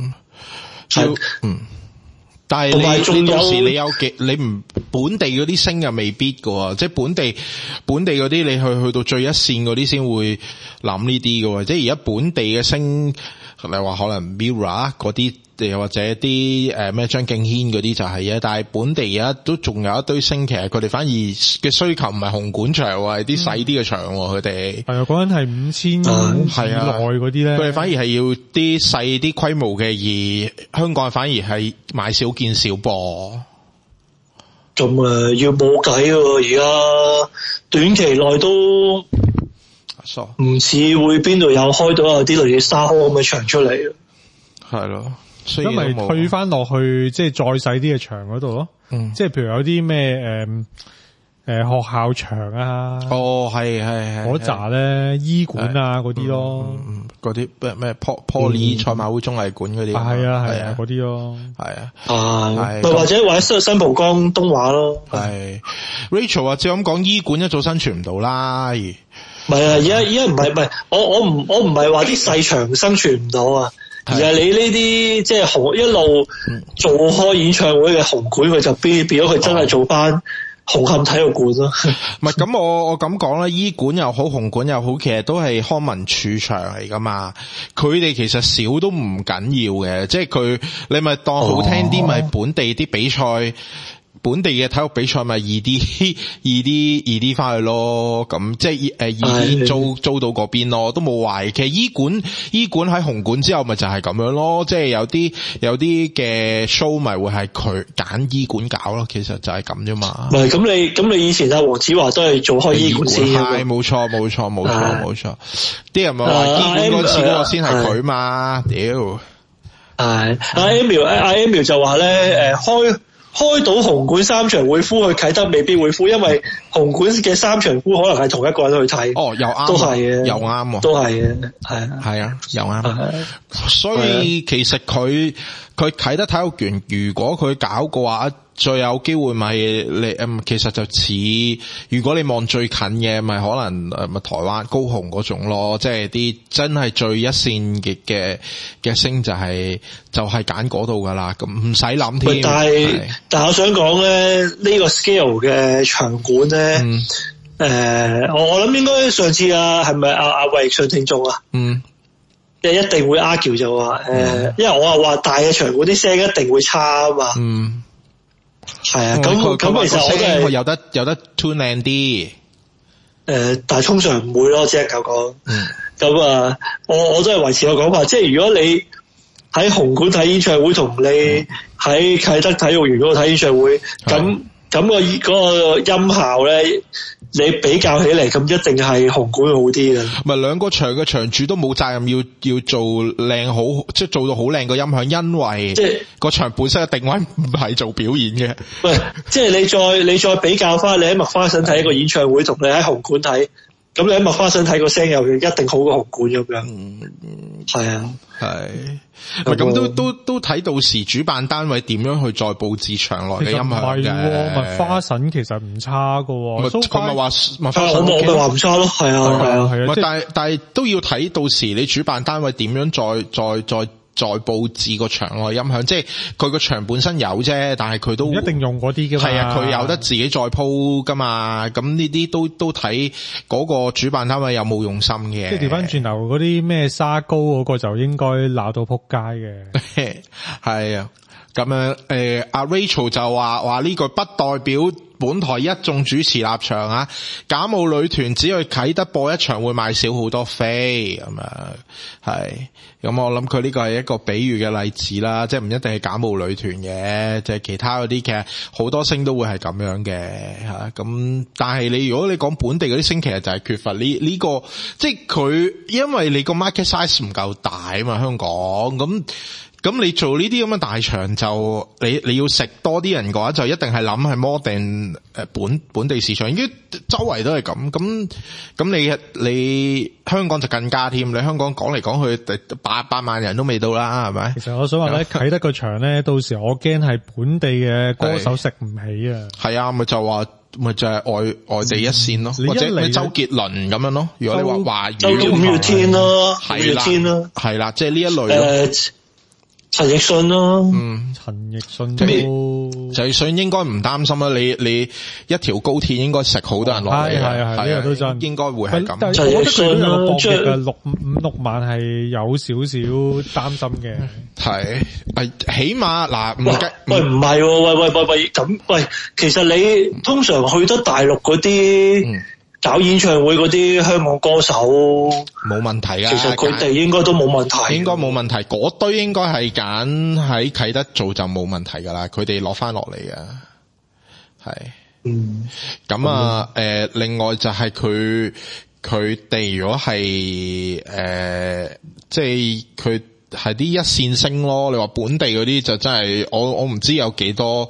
但係你到時你唔本地嗰啲星又未必噶，即係本地嗰啲你去到最一線嗰啲先會諗呢啲噶，即係而家本地嘅星，你話可能 Mirror 嗰啲，又或者啲咩張敬軒嗰啲就係啊，但係本地而家都仲有一堆星，其實佢哋反而嘅需求唔係紅館場，係啲細啲嘅場，佢哋係啊， 嗰陣係5000以內嗰啲咧， 佢哋反而係要啲細啲規模嘅，而香港反而係買少見少噃。 咁要冇計喎，而家短期內都唔似會邊度有開到有啲類似沙河咁嘅場出嚟。係咯。 咁咪退翻落去，即係再細啲嘅場嗰度咯。即係譬如有啲咩學校場啊， 係嗰扎咧，醫館啊嗰啲咯， 嗰啲咩 Poly 賽馬會綜藝館嗰啲， 係啊嗰啲咯， 或者新蒲崗東華咯。 係 Rachel 啊，照咁講，醫館一早生存唔到啦。 唔係啊，而家唔係，我唔係話啲細場生存唔到啊。而係你呢啲即係一路做開演唱會嘅紅館，佢就變咗佢真係做翻紅磡體育館咯。 唔係咁，我咁講啦，醫館又好，紅館又好，其實都係康文署場嚟噶嘛。佢哋其實少都唔緊要嘅，即係你咪當好聽啲，咪本地啲比賽。本地嘅體育比賽咪易啲翻去咯，咁即係易啲租到嗰邊咯，都冇壞。其實醫館喺紅館之後咪就係咁樣咯，即係有啲嘅 show 咪會係佢揀醫館搞咯，其實就係咁啫嘛。唔係咁你以前阿黃子華都係做開醫館先嘅， 係冇錯。啲人咪話醫館嗰次嗰個先係佢嘛，屌。 係阿 Emil 就話咧開到紅館3場會敷，去啟德未必會敷，因為紅館嘅3場敷可能係同一個人去睇。又啱，都係嘅，又啱，都係嘅，係啊，又啱。 所以其實佢啟德體育園，如果佢搞嘅話，最有機會咪其實就似，如果你望最近嘅，咪可能咪台灣高雄嗰種咯，即係啲真係最一線嘅星就係揀嗰度噶啦，咁唔使諗添。但係我想講咧，呢個 scale 嘅場館咧，我諗應該上次係咪阿衛上聽眾啊？一定會 argue 就話因為我話大嘅場館啲聲一定會差啊嘛。係啊，咁其實我都係有得 tune 靚啲。 但係通常唔會咯，只係咁講。咁我都係維持個講法，即係如果你喺紅館睇演唱會，同你喺啟德體育園嗰度睇演唱會，咁嗰個音效咧， 你比較起嚟，咁一定係紅館好啲嘅。 唔係兩個場嘅場主都冇責任要做靚好，即係做到好靚個音響，因為即係個場本身嘅定位唔係做表演嘅。 喂，即係你再比較翻，你喺麥花臣睇一個演唱會，同你喺紅館睇，咁你喺麥花臣睇個聲又一定好過紅館咁樣。係啊， 係，咁都睇到時主辦單位點樣去再佈置場內嘅音響嘅。 麥花臣其實唔差噶， 佢咪話麥花臣， 我咪話唔差咯，係啊，但係都要睇到時你主辦單位點樣再佈置個場內音響，即係佢個場本身有啫，但係佢都一定用嗰啲噶嘛。 係啊，佢有得自己再鋪噶嘛。咁呢啲都睇嗰個主辦單位有冇用心嘅。 即係調翻轉頭嗰啲咩沙高嗰個就應該鬧到撲街嘅。 係啊，咁樣阿 Rachel 就話呢句不代表本台一眾主持立場啊，假冒女團只去啟德播一場會賣少好多飛咁樣，係咁我諗佢呢個係一個比喻嘅例子啦，即係唔一定係假冒女團嘅，即係其他嗰啲其實好多星都會係咁樣嘅吓，咁但係如果你講本地嗰啲星，其實就係缺乏呢個，即係佢因為你個 market size 唔夠大啊嘛，香港咁你做呢啲咁嘅大場就你要食多啲人嘅話，就一定係諗係 more than 本地市場，已經周圍都係咁你香港就更加添，你香港講嚟講去8萬人都未到啦，係咪？其實我想話咧，啟德個場咧，到時我驚係本地嘅歌手食唔起啊。係啊， 咪就係外地一線咯，或者咩周杰倫咁樣咯。如果你話華語， 五月天咯，五月天咯， 係啦，即係呢一類咯。 陳奕迅咯， 陳奕迅陳奕迅應該唔擔心啦。你一條高鐵應該食好多人落嚟， 係呢個都真， 應該會係咁。 陳奕迅有個博弈嘅6萬係有少少擔心嘅。 係起碼嗱，唔係喂咁喂，其實你通常去得大陸嗰啲搞演唱會嗰啲香港歌手冇問題啊， 其實佢哋應該都冇問題， 應該冇問題。嗰堆應該係揀喺啟德做就冇問題噶啦，佢哋落翻落嚟啊，係，咁啊，另外就係佢哋如果係即係佢係啲一線星咯。你話本地嗰啲就真係我唔知有幾多。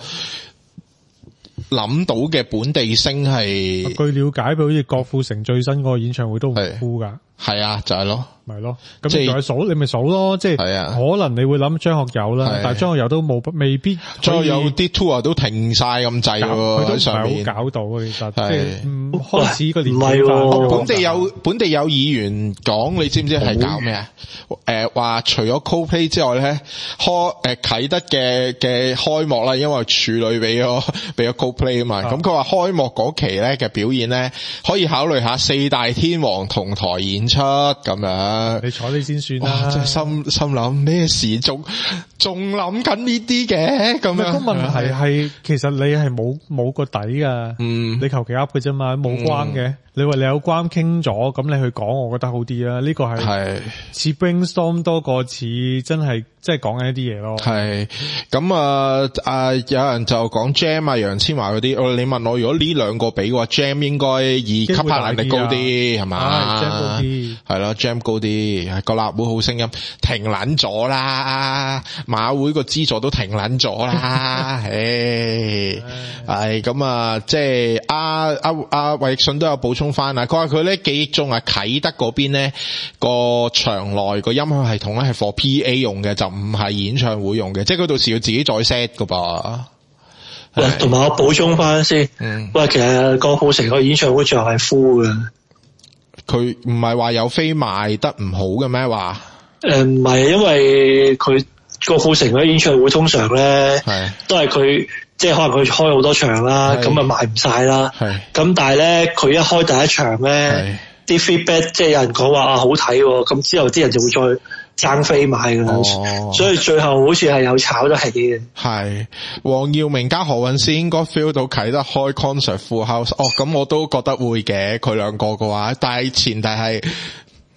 諗到嘅本地星係， 據了解，譬如好似郭富城最新嗰個演唱會都唔酷噶。 係啊，就係咯， 咪咯，咁你再數，你咪數咯，即係可能你會諗張學友啦，但係張學友都未必， 張學友啲 tour 都停晒咁滯喎， 佢都唔係好搞到其實，即係開始個年紀化。 本地有議員講，你知唔知係搞咩啊？話除咗 Coldplay 之外咧，啟德嘅開幕啦，因為處女俾咗 Coldplay 啊嘛，咁佢話開幕嗰期咧嘅表演咧，可以考慮下四大天王同台演出咁樣， 你坐你先算啦。 即係心諗咩事，仲諗緊呢啲嘅咁樣。 個問題係，其實你係冇個底噶，你求其噏嘅啫嘛，冇關嘅。你話你有關傾咗，咁你去講，我覺得好啲啊。呢個係似 brainstorm 多過似真係即係講緊一啲嘢咯。係咁有人就講 Jam 啊、楊千嬅嗰啲。你問我如果呢兩個比嘅話 ，Jam 應該以吸客能力高啲係嘛？Jam 高啲係咯 ，Jam 高啲。個立會好聲音停撚咗啦，馬會個資助都停撚咗啦。係咁即係阿衛奕信都有補充翻啊，佢話佢咧記憶中啟德嗰邊咧個場內個音響系統咧係 for PA 用嘅，就唔係演唱會用嘅，即係佢到時要自己再 set 噶噃。 喂，同埋我補充翻先，喂，其實郭富城個演唱會最後係 full 嘅，佢唔係話有飛賣得唔好嘅咩話？ 唔係，因為佢郭富城嗰啲演唱會通常咧都係佢。即係可能佢開好多場啦，咁啊賣唔晒啦。咁但係咧，佢一開第一場咧，啲 feedback 即係有人講話好睇，咁之後啲人就會再爭飛買噶啦。所以最後好似係有炒得起嘅。係黃耀明加何韻詩應該 feel 到啟德開 concert full house。咁我都覺得會嘅，佢兩個嘅話，但係前提係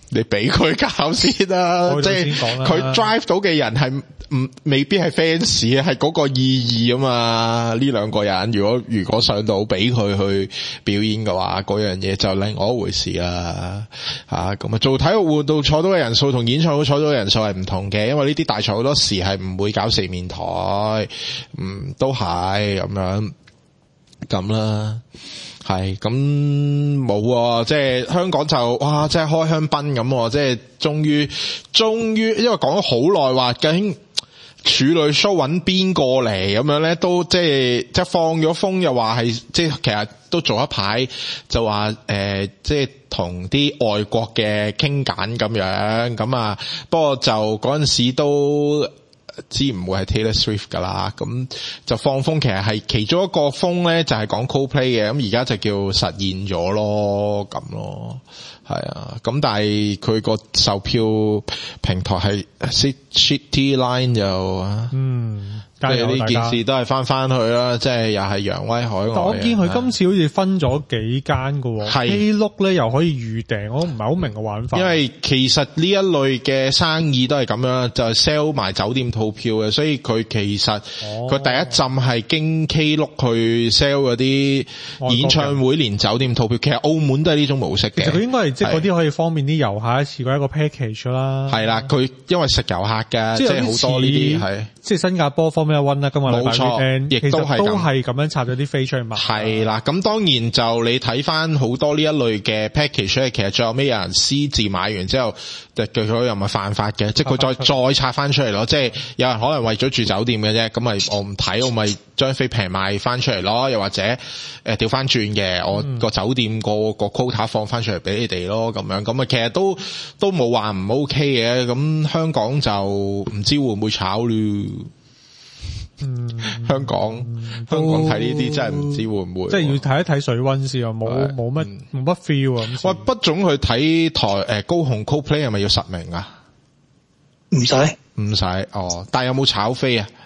你俾佢搞先啦，即係佢 drive 到嘅人係未必係 fans 係嗰個意義啊嘛。呢兩個人如果上到俾佢去表演嘅話，嗰樣嘢就另外一回事啦。咁啊做體育活動坐到嘅人數同演唱會坐到嘅人數係唔同嘅，因為呢啲大賽好多時係唔會搞四面台，都係咁啦。係咁冇，即係香港就哇，即係開香檳咁，即係終於，因為講咗好耐話究竟處女 show 揾邊個嚟咁樣咧，都即係放咗風，又話係即係其實都做一排，就話即係同啲外國嘅傾緊咁樣，咁啊，不過就嗰陣時都知唔會係 Taylor Swift 噶啦，咁就放風，其實係其中一個風咧，就係講 Coldplay 嘅，咁而家就叫實現咗咯，咁咯，係啊，咁但係佢個售票平台係 City Line 就即係呢件事都係翻去啦，即係又係揚威海外。但我見佢今次好似分咗幾間噶，Klook 咧又可以預訂，我唔係好明個玩法。因為其實呢一類嘅生意都係咁樣，就係 sell 埋酒店套票嘅，所以佢其實佢第一浸係經 Klook 去 sell 嗰啲演唱會連酒店套票，其實澳門都係呢種模式嘅。其實佢應該係即係嗰啲可以方便啲遊客一次過一個 package 啦。係啦，佢因為食遊客嘅，即係好多呢啲係。即係新加坡方面1啦，今日禮拜5，亦都係咁樣拆咗啲飛出去賣。係啦，咁當然就你睇翻好多呢一類嘅 package 咧，其實最後尾有人私自買完之後，就據佢又唔係犯法嘅，即係佢再拆翻出嚟咯。即係有人可能為咗住酒店嘅啫，咁咪我唔睇，我咪將飛平賣翻出嚟咯。又或者調翻轉嘅，我個酒店個 quota 放翻出嚟俾你哋咯，咁樣咁啊，其實都冇話唔 OK 嘅。咁香港就唔知會唔會炒咯。香港睇呢啲真係唔知會唔會，即係要睇一睇水溫先啊，冇乜 feel 啊。喂，不總去睇台高雄 Coldplay 係咪要實名啊？唔使哦，但係有冇炒飛啊？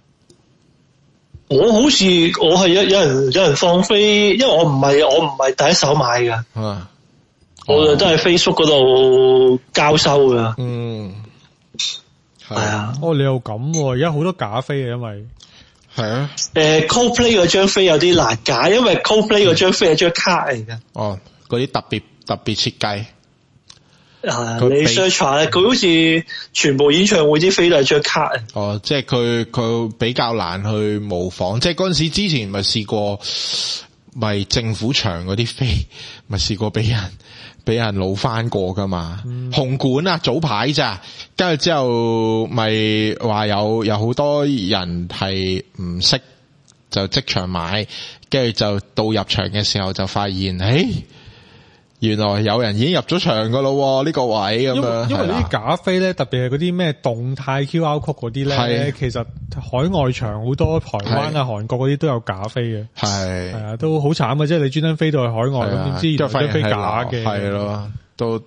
我好似我係有人放飛，因為我唔係第一手買噶，我都係 Facebook 嗰度交收噶。係啊，你又咁，而家好多假飛啊，因為係啊，Coldplay 嗰張飛有啲難假，因為 Coldplay 嗰張飛係張卡嚟嘅。嗰啲特別設計。你 search 下咧，佢好似全部演唱會啲飛都係張卡嚟。 即係佢比較難去模仿，即係嗰陣時之前咪試過，咪政府場嗰啲飛，咪試過俾人攞翻過噶嘛。紅館啊，早排咋，跟住之後咪話有好多人係唔識就即場買，跟住就到入場嘅時候就發現，原來有人已經入咗場噶咯，呢個位咁樣。因為呢啲假飛咧，特別係嗰啲咩動態 QR code 嗰啲咧，其實海外場好多台灣啊、韓國嗰啲都有假飛嘅。係啊，都好慘嘅，即係你專登飛到去海外咁，點知原來張飛假嘅。係咯。都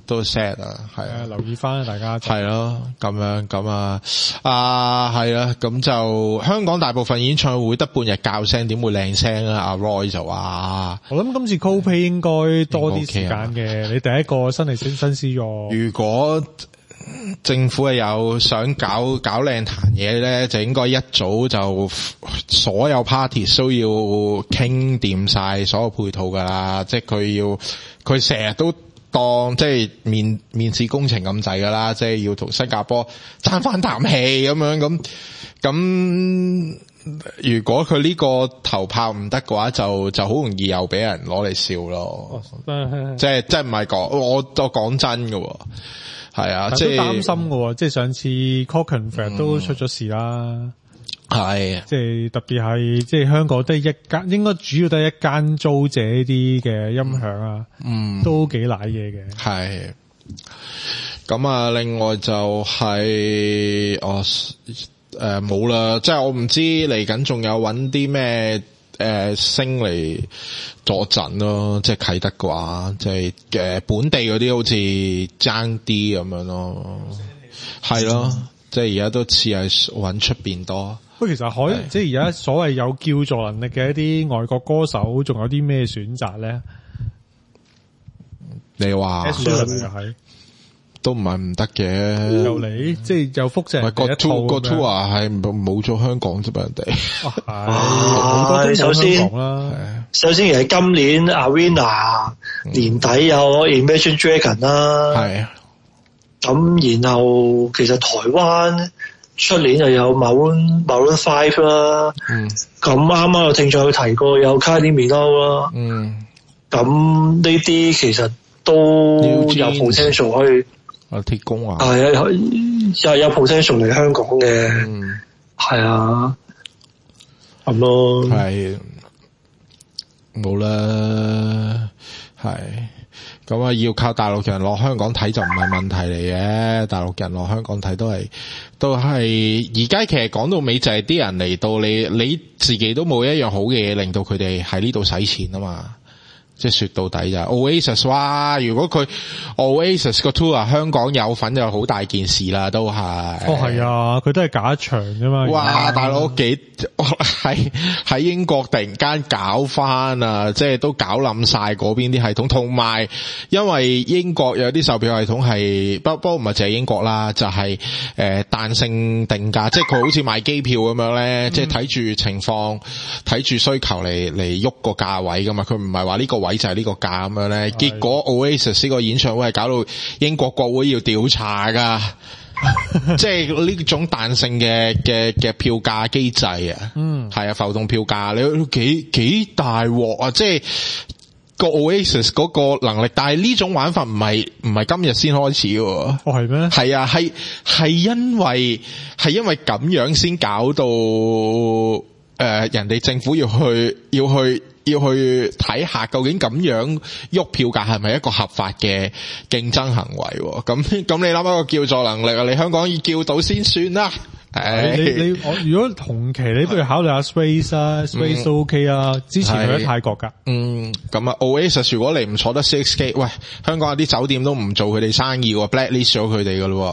sad 啊，係啊，留意翻大家。係咯，咁樣咁係啦，咁就香港大部分演唱會得半日教聲，點會靚聲啊？阿 Roy 就話，我諗今次 Coldplay 應該多啲時間嘅。你第一個新鮮咗。如果政府係有想搞靚壇嘢咧，就應該一早就所有 party 都要傾掂晒所有配套噶啦，即係佢成日都當即係面試工程咁滯噶啦，即係要同新加坡爭翻啖氣咁樣咁。如果佢呢個頭炮唔得嘅話，就好容易又俾人攞嚟笑咯。即係唔係講我講真嘅，係啊，即係都擔心嘅，即係上次 Clockenflap 都出咗事啦。係，即係特別係即係香港得一間，應該主要得一間租借啲嘅音響啊，都幾瀨嘢嘅。係，咁啊，另外就係冇啦，即係我唔知嚟緊仲有搵啲咩星嚟坐陣咯，即係啟德嘅話，即係本地嗰啲好似爭啲咁樣咯，係咯，即係而家都似係搵出邊多。不過其實即係而家所謂有叫座能力嘅一啲外國歌手，仲有啲咩選擇咧？你話？ 都唔係唔得嘅。 又嚟，即係又複製人哋一套。 個 tour 係冇咗香港啫嘛，人哋。 好多都冇香港啦。 首先其實今年 Arena 年底有 Imagine Dragon 啦。 係。 咁然後其實台灣出年又有 Maroon 5啦。咁啱啱有聽眾去提過有 Kylie Minogue 啦。咁呢啲其實都有 potential 可以。 鐵工啊。 係啊，又有 potential 嚟香港嘅。係啊。咁咯。係。 冇啦。係。咁啊，要靠大陸人落香港睇就唔係問題嚟嘅，大陸人落香港睇都係而家其實講到尾就係啲人嚟到你自己都冇一樣好嘅嘢令到佢哋喺呢度使錢啊嘛。即係說到底就 Oasis 哇！如果佢 Oasis 個 tour 香港有份就好大件事啦，都係。 係啊，佢都係假場啫嘛。 哇！大佬喺英國突然間搞翻啊，即係都搞冧晒嗰邊啲系統，同埋因為英國有啲售票系統係不過唔係淨係英國啦，就係彈性定價，即係佢好似買機票咁樣咧，即係睇住情況睇住需求嚟喐個價位噶嘛，佢唔係話呢個位就係呢個價咁樣咧，結果 Oasis 呢個演唱會係搞到英國國會要調查噶，即係呢種彈性嘅票價機制啊，係啊，浮動票價，你幾大鑊啊！即係個 Oasis 嗰個能力，但係呢種玩法唔係今日先開始嘅。 係咩？係啊，係因為咁樣先搞到人哋政府要去睇下究竟咁樣喐票價係咪一個合法嘅競爭行為？咁你諗一個叫座能力啊，你香港要叫到先算啦。 我如果同期你不如考慮下 Space 啊，Space 都 OK 啊。之前去咗泰國噶。 咁啊 Oasis 如果你唔坐得 6K， 喂，香港有啲酒店都唔做佢哋生意，blacklist 咗佢哋噶咯。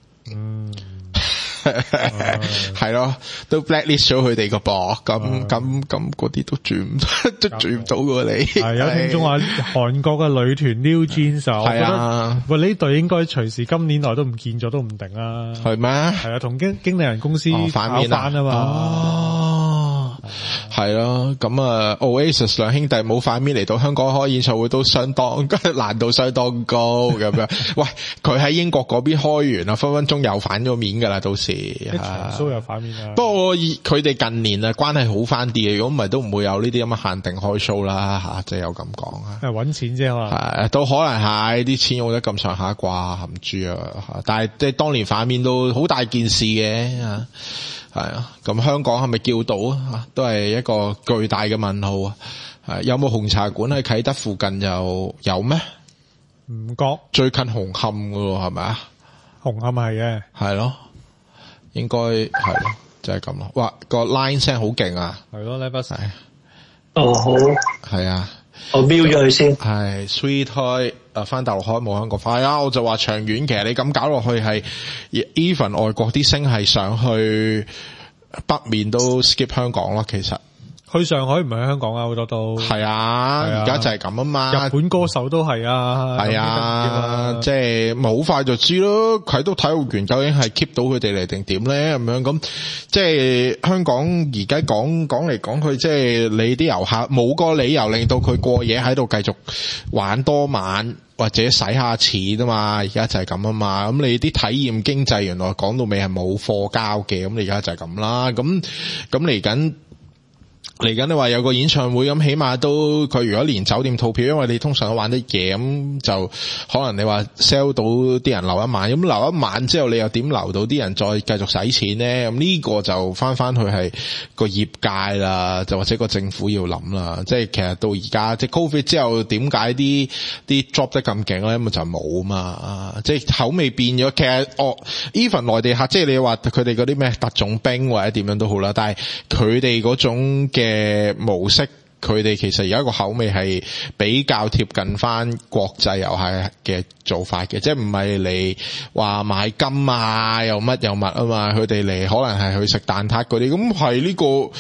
係咯，都 blacklist 咗佢哋個噃，咁嗰啲都住唔到㗎你。係有聽眾話韓國嘅女團 New Jeans，係啊，喂呢隊應該隨時今年內都唔見咗都唔定啦。係咩？係啊，同經理人公司反面啊嘛。 係咯，咁Oasis 兩兄弟冇反面嚟到香港開演唱會都相當難度相當高咁樣。喂，佢喺英國嗰邊開完啊，分分鐘又反咗面噶啦，到時。 蘇又反面啦。 不過佢哋近年啊關係好翻啲嘅，如果唔係都唔會有呢啲咁嘅限定開 show 啦吓，即係有咁講啊。 係搵錢啫嘛。 係都可能係啲錢用得咁上下啩，含住啊。但係即係當年反面都好大件事嘅吓。係啊，咁香港係咪叫到啊？都係一個巨大嘅問號啊！有冇紅茶館喺啟德附近有咩？ 唔覺。最近紅磡噶咯，係咪啊？紅磡係嘅。係咯，應該係咯，就係咁咯。哇，個 line 聲好勁啊！係咯，呢把聲。哦，好。係啊。我瞄咗佢先。係 Sweet Toy 翻大陸開冇香港快啊！我就話長遠，其實你咁搞落去係 even 外國啲星係上去北面都 skip 香港咯，其實。去上海唔係香港啊，好多都係啊，而家就係咁啊嘛。日本歌手都係啊，係啊，即係好快就知咯。啟德體育園究竟係 keep 到佢哋嚟定點咧？咁樣咁，即係香港而家講嚟講去，即係你啲遊客冇個理由令到佢過夜喺度繼續玩多晚或者使下錢啊嘛。而家就係咁啊嘛。咁你啲體驗經濟原來講到尾係冇貨交嘅，咁你而家就係咁啦。咁嚟緊你話有個演唱會，咁起碼都佢如果連酒店套票，因為你通常都玩得夜，咁就可能你話 sell 到啲人留一晚，咁留一晚之後你又點留到啲人再繼續使錢呢？咁呢個就翻去係個業界啦，就或者個政府要諗啦。即係其實到而家即係 Covid 之後，點解啲 drop 得咁勁咧？咁就冇嘛，即係口味變咗。其實even 內地客，即係你話佢哋嗰啲咩特種兵或者點樣都好啦，但係佢哋嗰種嘅模式，佢哋其實而家個口味係比較貼近翻國際遊客嘅做法嘅，即係唔係你話買金啊又乜又乜啊嘛，佢哋嚟可能係去食蛋撻嗰啲，咁係呢個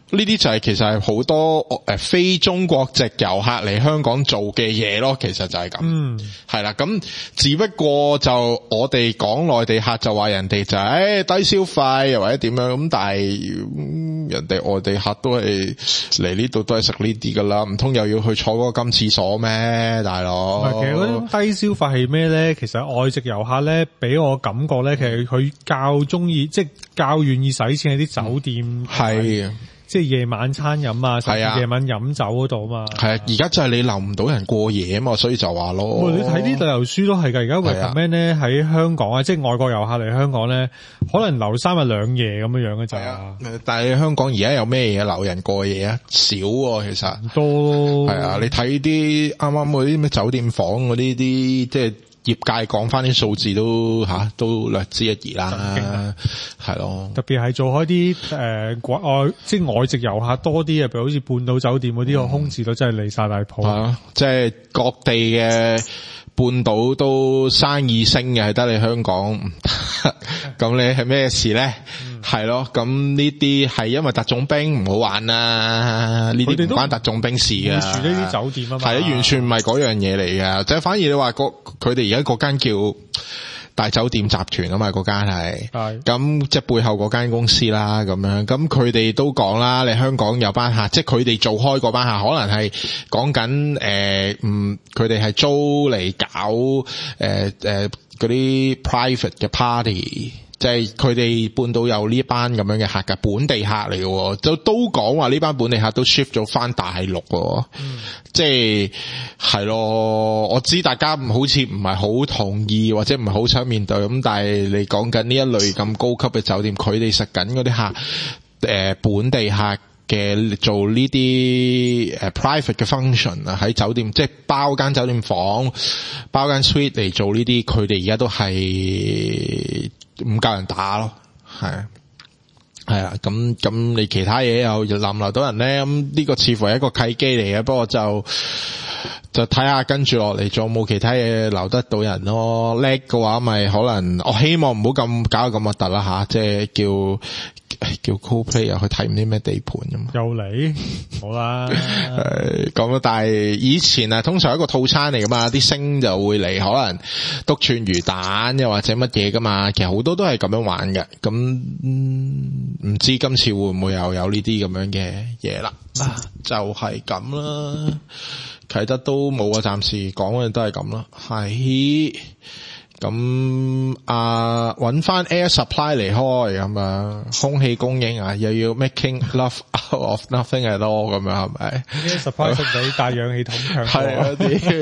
呢啲就係其實係好多非中國籍遊客嚟香港做嘅嘢咯，其實就係咁。係啦，咁只不過就我哋講內地客就話人哋就係低消費又或者點樣咁，但係人哋外地客都係嚟呢度都係食呢啲噶啦，唔通又要去坐嗰個金廁所咩，大佬？ 其實嗰種低消費係咩咧？其實外籍遊客咧，俾我感覺咧，其實佢較中意，即係較願意使錢喺啲酒店。係。即係夜晚餐飲啊，甚至夜晚飲酒嗰度啊嘛。係啊，而家就係你留唔到人過夜啊嘛，所以就話咯。你睇啲旅遊書都係㗎，而家 recommend 咧喺香港啊，即係外國遊客嚟香港咧，可能留3日2夜咁樣樣嘅咋。但係香港而家有咩嘢留人過夜啊？少喎，其實。多咯。係啊，你睇啲啱啱嗰啲咩酒店房嗰啲即係。業界講翻啲數字都略知一二啦，係咯。特別係做開啲即係外籍遊客多啲啊，譬如好似半島酒店嗰啲個空置率真係離晒大譜。即係各地嘅半島都生意升嘅，係得你香港唔得。咁你係咩事咧？係咯，咁呢啲係因為特種兵唔好玩啊，呢啲唔關特種兵事啊。住呢啲酒店啊嘛，係啊，完全唔係嗰樣嘢嚟嘅，即係反而你話佢哋而家嗰間叫大酒店集團啊嘛，嗰間係，咁即係背後嗰間公司啦，咁樣，咁佢哋都講啦，你香港有班客，即係佢哋做開嗰班客，可能係講緊佢哋係租嚟搞嗰啲 private 嘅 party。即係佢哋半島有呢班咁樣嘅客嘅本地客嚟嘅，都講話呢班本地客都 shift 咗翻大陸，即係咯。我知大家好似唔係好同意或者唔係好想面對咁，但係你講緊呢一類咁高級嘅酒店，佢哋食緊嗰啲客本地客嘅做呢啲private 嘅 function 啊，喺酒店即係包間酒店房、包間 suite 嚟做呢啲，佢哋而家都係唔夠人打咯，係啊，咁你其他嘢又留唔留到人咧？咁呢個似乎係一個契機嚟嘅，不過就睇下跟住落嚟仲有冇其他嘢留得到人咯。叻嘅話咪可能，我希望唔好咁搞咁核突啦吓，即係叫 Coldplay 又去睇唔知咩地盤咁。又嚟好啦，咁但係以前啊，通常一個套餐嚟噶嘛，啲星就會嚟，可能篤串魚蛋又或者乜嘢噶嘛，其實好多都係咁樣玩嘅。咁唔知今次會唔會又有呢啲咁樣嘅嘢啦？就係咁啦。啟德都冇啊，暫時講嘅都係咁啦。係咁揾翻 Air Supply 嚟開咁啊，空氣供應啊，又要 making love out of nothing at all 咁樣係咪 ？Air Supply 識唔使帶氧氣筒強？係啊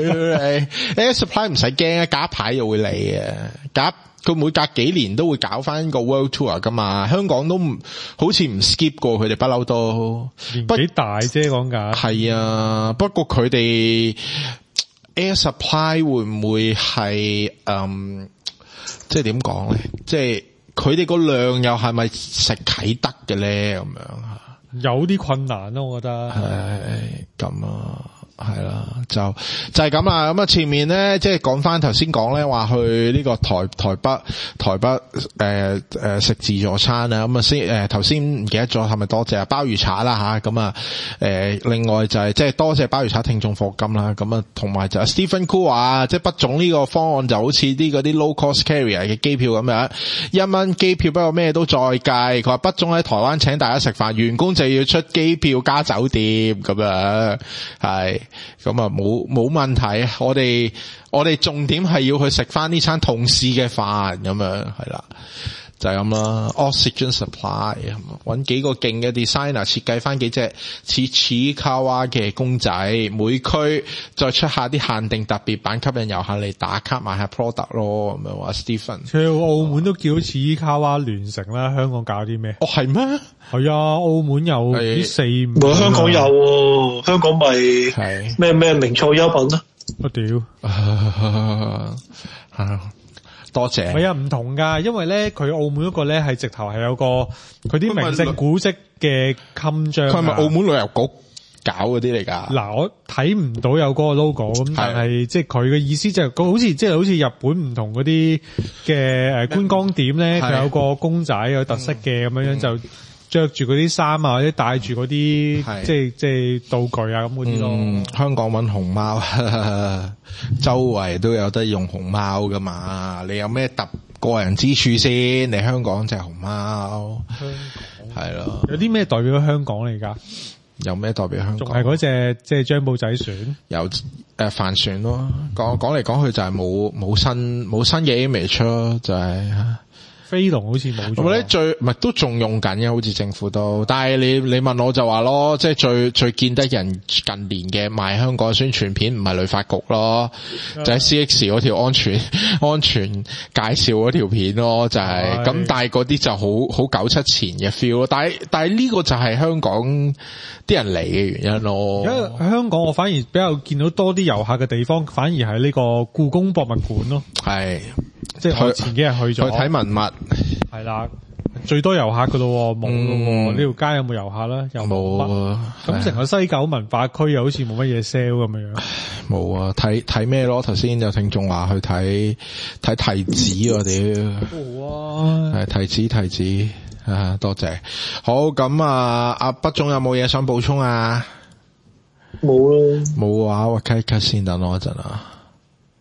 ，Air Supply 唔使驚啊，隔一排又會嚟啊，佢每隔幾年都會搞翻個 World Tour 噶嘛，香港都好似唔 skip 過，佢哋不嬲都年紀大啫講緊。係啊，不過佢哋 Air Supply 會唔會係即係點講咧？即係佢哋個量又係咪食啟德嘅咧？咁樣有啲困難咯，我覺得。係咁啊。係啦，就係咁啦。咁啊，前面咧，即係講翻頭先講咧，話去呢個台北食自助餐啊。咁啊先頭先唔記得咗係咪多謝鮑魚茶啦吓。咁啊另外就係即係多謝鮑魚茶聽眾課金啦。咁啊同埋就係 Stephen Cool 啊，即係畢總呢個方案就好似啲嗰啲 low cost carrier 嘅機票咁樣，1蚊機票不過咩都再計。佢話畢總喺台灣請大家食飯，員工就要出機票加酒店咁樣，係。咁啊冇問題，我哋重點係要去食翻呢餐同事嘅飯咁樣，係啦，就係咁啦。Oxygen supply 揾幾個勁嘅 designer 設計翻幾隻似卡哇嘅公仔，每區再出下啲限定特別版，吸引遊客嚟打卡買下 product 咯。咁樣話 Stephen，澳門都叫似卡哇聯城啦，香港搞啲咩？哦係咩？係啊，澳門有啲4-5， 香港有，香港咪咩名創優品啊？ 我屌， 多謝。 係啊，唔同噶，因為咧佢澳門嗰個咧係直頭係有個佢啲名勝古蹟嘅襟章。佢係咪澳門旅遊局搞嗰啲嚟噶？嗱，我睇唔到有嗰個 logo 咁，但係即係佢嘅意思就係好似日本唔同嗰啲嘅觀光點咧，佢有個公仔有特色嘅咁樣就。 着住嗰啲衫啊，或者帶住嗰啲即係道具啊咁嗰啲咯。 香港搵熊貓，周圍都有得用熊貓噶嘛。你有咩個人之處先？你香港隻熊貓，係咯。 有啲咩代表香港嚟㗎？ 有咩代表香港？ 仲係嗰隻即係張保仔船？ 有帆船咯。講嚟講去就係冇新嘅 image 咯，就係。 飛龍好似冇咗， 我覺得最唔係都仲用緊嘅，好似政府都。但係你問我就話咯，即係最見得人近年嘅賣香港宣傳片唔係旅發局咯，就係 CX 嗰條安全介紹嗰條片咯，就係咁。但係嗰啲就好9-7前嘅 feel 咯。但係呢個就係香港啲人嚟嘅原因咯。 因為香港我反而比較見到多啲遊客嘅地方，反而係呢個故宮博物館咯。 係。 即係我前幾日去咗， 去睇文物， 係啦，最多遊客噶咯，冇咯，呢條街有冇遊客咧？又冇。咁成個西九文化區又好似冇乜嘢 sell 咁樣。冇啊，睇咩咯？頭先有聽眾話去睇提子啊，屌！好啊，係提子啊，多謝。好，咁啊，阿畢總有冇嘢想補充啊？ 冇啦， 冇啊，我 cut 先，等我一陣啊。